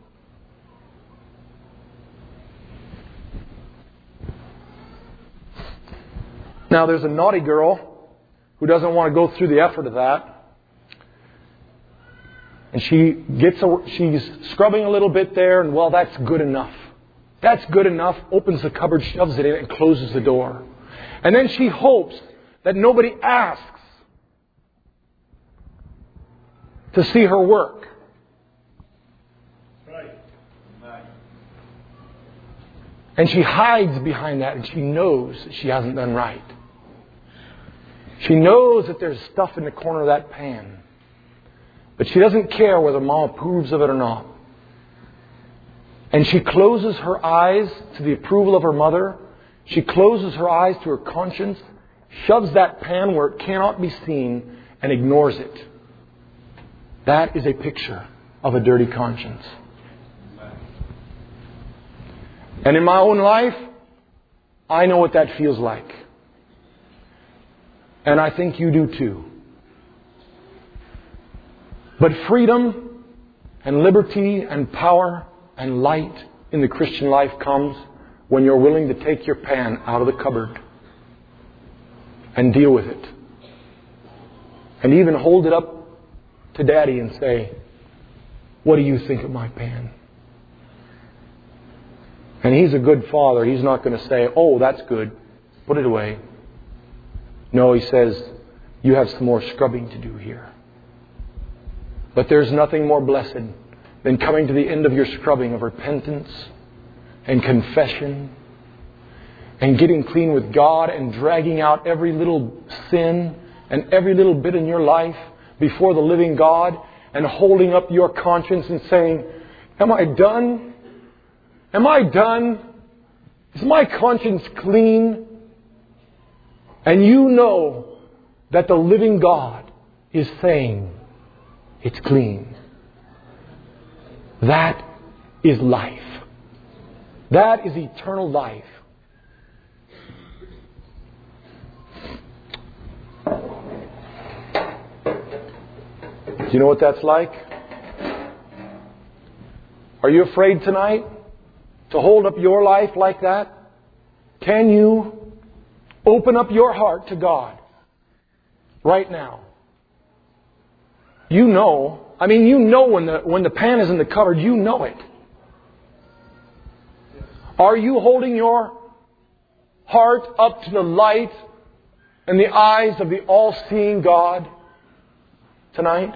Now there's a naughty girl who doesn't want to go through the effort of that. And she's scrubbing a little bit there, and well, that's good enough. That's good enough. Opens the cupboard, shoves it in, and closes the door. And then she hopes that nobody asks to see her work. Right. And she hides behind that, and she knows that she hasn't done right. She knows that there's stuff in the corner of that pan. But she doesn't care whether Mom approves of it or not. And she closes her eyes to the approval of her mother. She closes her eyes to her conscience, shoves that pan where it cannot be seen, and ignores it. That is a picture of a dirty conscience. And in my own life, I know what that feels like. And I think you do too. But freedom and liberty and power and light in the Christian life comes when you're willing to take your pan out of the cupboard and deal with it. And even hold it up to Daddy and say, what do you think of my pan? And He's a good Father. He's not going to say, oh, that's good. Put it away. No, He says, you have some more scrubbing to do here. But there's nothing more blessed than coming to the end of your scrubbing of repentance and confession and getting clean with God and dragging out every little sin and every little bit in your life before the living God and holding up your conscience and saying, am I done? Am I done? Is my conscience clean? And you know that the living God is saying, it's clean. That is life. That is eternal life. Do you know what that's like? Are you afraid tonight to hold up your life like that? Can you open up your heart to God right now? You know, when the pan is in the cupboard, you know it. Are you holding your heart up to the light and the eyes of the all-seeing God tonight?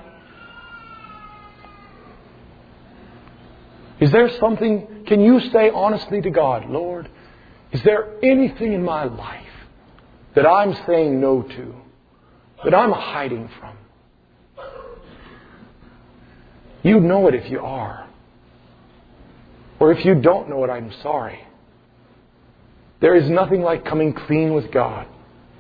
Is there something, can you say honestly to God, Lord, is there anything in my life that I'm saying no to, that I'm hiding from? You know it if you are. Or if you don't know it, I'm sorry. There is nothing like coming clean with God.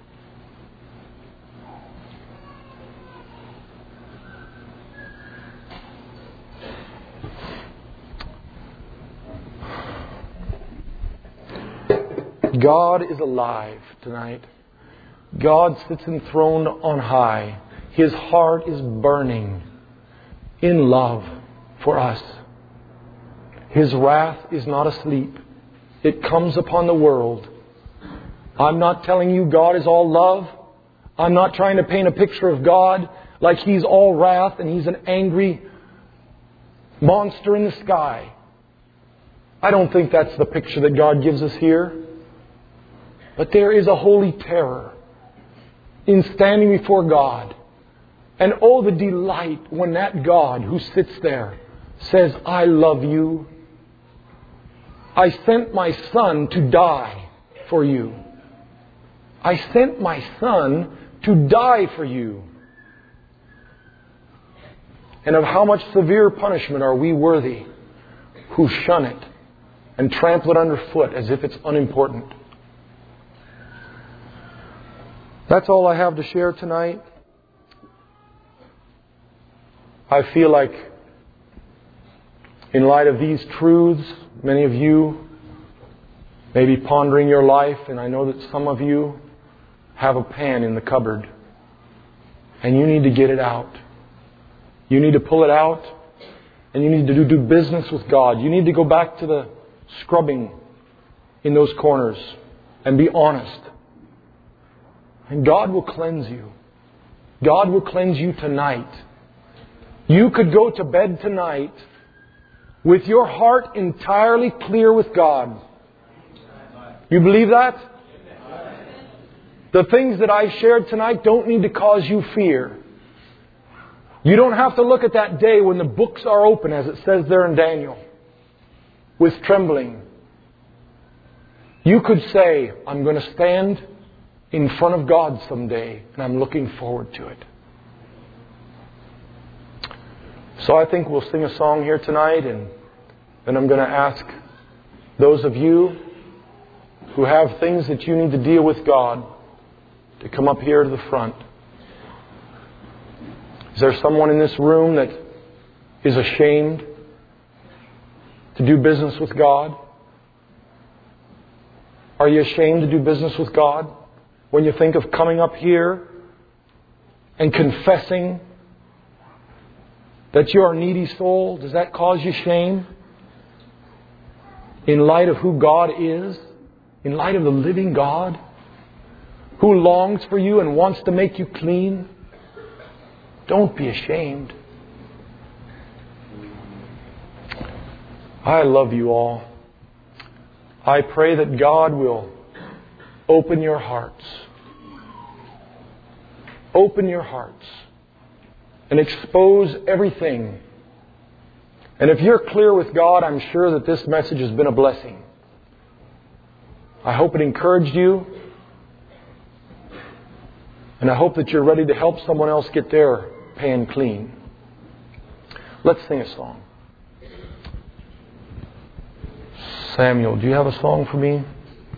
God is alive tonight. God sits enthroned on high. His heart is burning in love for us. His wrath is not asleep. It comes upon the world. I'm not telling you God is all love. I'm not trying to paint a picture of God like He's all wrath and He's an angry monster in the sky. I don't think that's the picture that God gives us here. But there is a holy terror in standing before God. And oh, the delight when that God who sits there says, I love you. I sent my Son to die for you. I sent my Son to die for you. And of how much severe punishment are we worthy who shun it and trample it underfoot as if it's unimportant? That's all I have to share tonight. I feel like, in light of these truths, many of you may be pondering your life, and I know that some of you have a pan in the cupboard. And you need to get it out. You need to pull it out. And you need to do business with God. You need to go back to the scrubbing in those corners and be honest. And God will cleanse you. God will cleanse you tonight. You could go to bed tonight with your heart entirely clear with God. You believe that? The things that I shared tonight don't need to cause you fear. You don't have to look at that day when the books are open, as it says there in Daniel, with trembling. You could say, I'm going to stand in front of God someday, and I'm looking forward to it. So I think we'll sing a song here tonight, and then I'm going to ask those of you who have things that you need to deal with God to come up here to the front. Is there someone in this room that is ashamed to do business with God? Are you ashamed to do business with God? When you think of coming up here and confessing that you're a needy soul, does that cause you shame? In light of who God is, in light of the living God, who longs for you and wants to make you clean, don't be ashamed. I love you all. I pray that God will open your hearts. Open your hearts. And expose everything. And if you're clear with God, I'm sure that this message has been a blessing. I hope it encouraged you. And I hope that you're ready to help someone else get their pan clean. Let's sing a song. Samuel, do you have a song for me?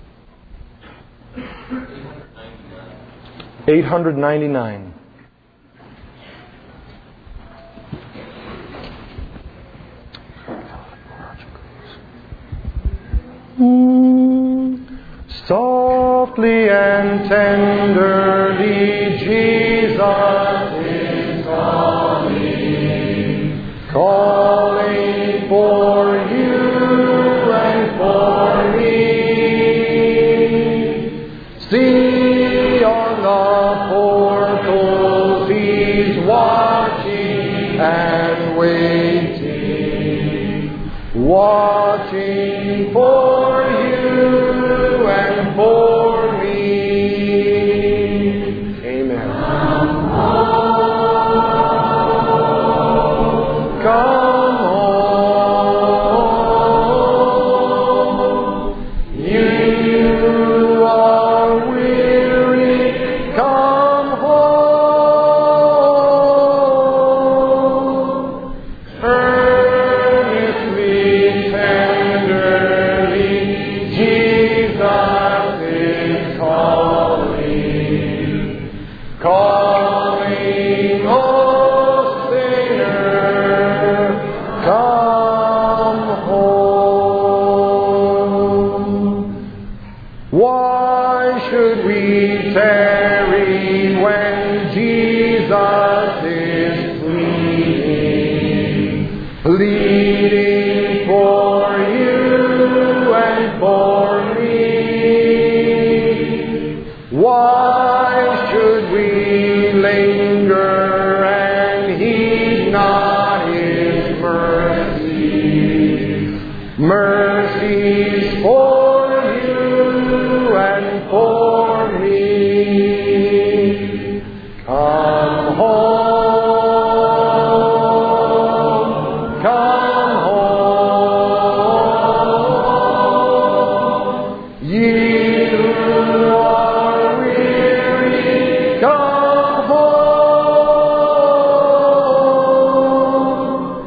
899. Softly and tenderly Jesus is calling, calling for you and for me. See on the portals He's watching and waiting, watching for you and for me. Amen. Come home. You are weary. Come home. Earnestly, tenderly, Jesus is calling, calling, oh sinner, come home. Why should we tarry when Jesus is pleading, pleading for you and for me? Why should we linger and heed not His mercies? Mercies for you and for me. Come home, come home. You are weary, come home.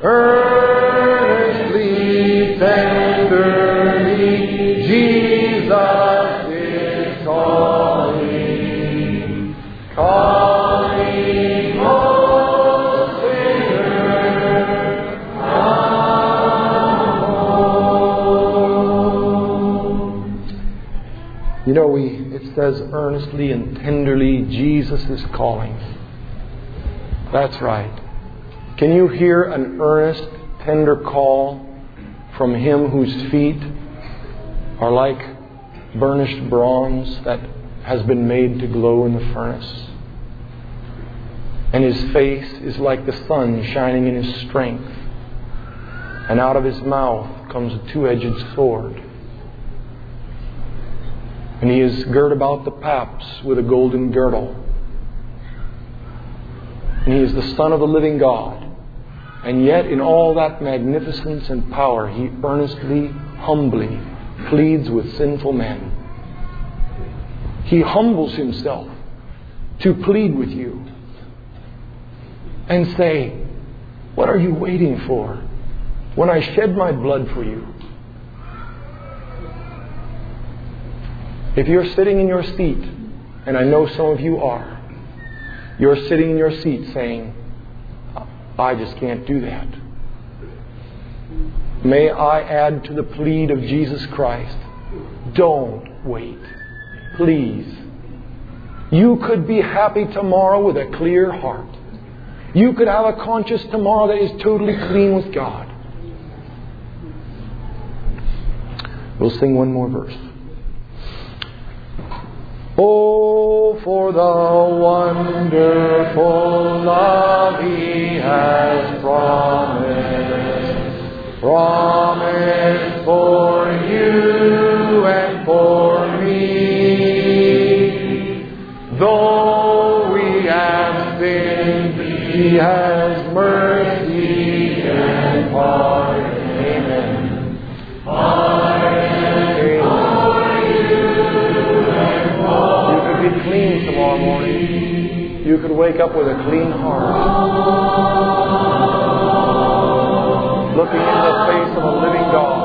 Earnestly, tenderly, Jesus is calling, calling, oh sinner, come home. You know, it says earnestly and tenderly, Jesus is calling. That's right. Can you hear an earnest, tender call from Him whose feet are like burnished bronze that has been made to glow in the furnace? And His face is like the sun shining in His strength. And out of His mouth comes a two-edged sword. And He is girt about the paps with a golden girdle. And He is the Son of the living God. And yet in all that magnificence and power, He earnestly, humbly pleads with sinful men. He humbles Himself to plead with you and say, what are you waiting for when I shed my blood for you? If you're sitting in your seat, and I know some of you are, you're sitting in your seat saying, I just can't do that. May I add to the plead of Jesus Christ, don't wait. Please. You could be happy tomorrow with a clear heart. You could have a conscience tomorrow that is totally clean with God. We'll sing one more verse. Oh, for the wonderful love He has promised for you and for me. Though we have sinned, He has mercy and pardon. Amen. You could be clean tomorrow morning. You could wake up with a clean heart, looking in the face of a living God.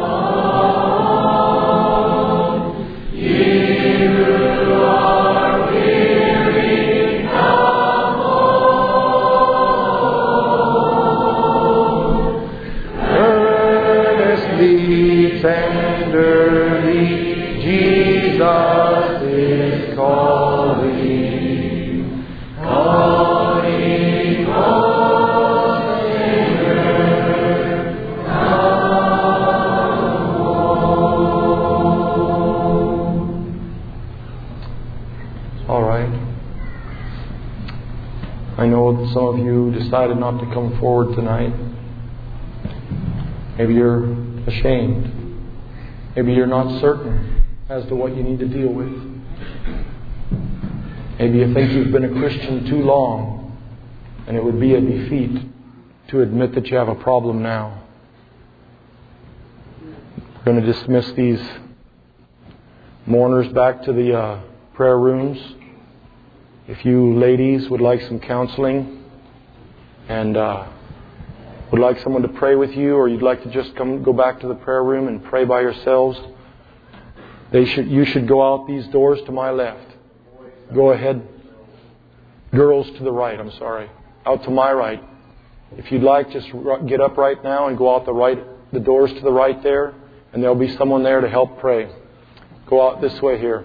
Tenderly, Jesus is calling, calling, oh sinner, come home. All right. I know that some of you decided not to come forward tonight. Maybe you're ashamed. Maybe you're not certain as to what you need to deal with. Maybe you think you've been a Christian too long, and it would be a defeat to admit that you have a problem now. We're going to dismiss these mourners back to the prayer rooms. If you ladies would like some counseling and would like someone to pray with you, or you'd like to just go back to the prayer room and pray by yourselves, you should go out these doors to my left. Go ahead. Girls to the right, I'm sorry. Out to my right. If you'd like, just get up right now and go out the doors to the right there, and there'll be someone there to help pray. Go out this way here.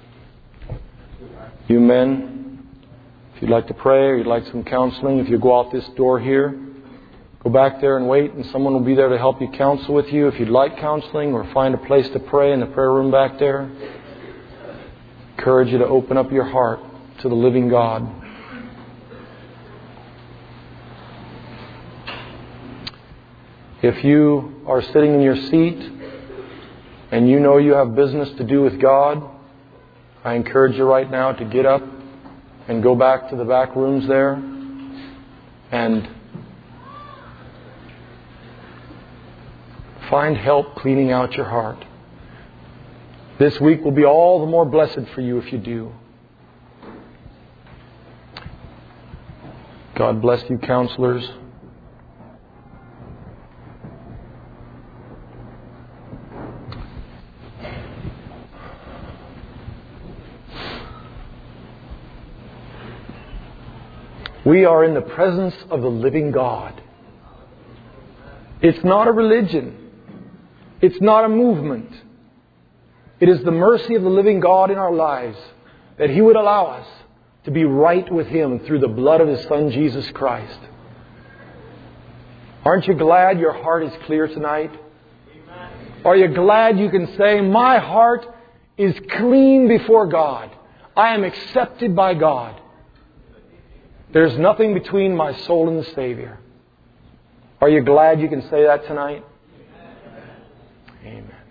You men, if you'd like to pray or you'd like some counseling, if you go out this door here, go back there and wait, and someone will be there to help you counsel with you. If you'd like counseling or find a place to pray in the prayer room back there, encourage you to open up your heart to the living God. If you are sitting in your seat and you know you have business to do with God, I encourage you right now to get up and go back to the back rooms there and find help cleaning out your heart. This week will be all the more blessed for you if you do. God bless you, counselors. We are in the presence of the living God. It's not a religion. It's not a movement. It is the mercy of the living God in our lives that He would allow us to be right with Him through the blood of His Son, Jesus Christ. Aren't you glad your heart is clear tonight? Are you glad you can say, my heart is clean before God. I am accepted by God. There's nothing between my soul and the Savior. Are you glad you can say that tonight? Amen.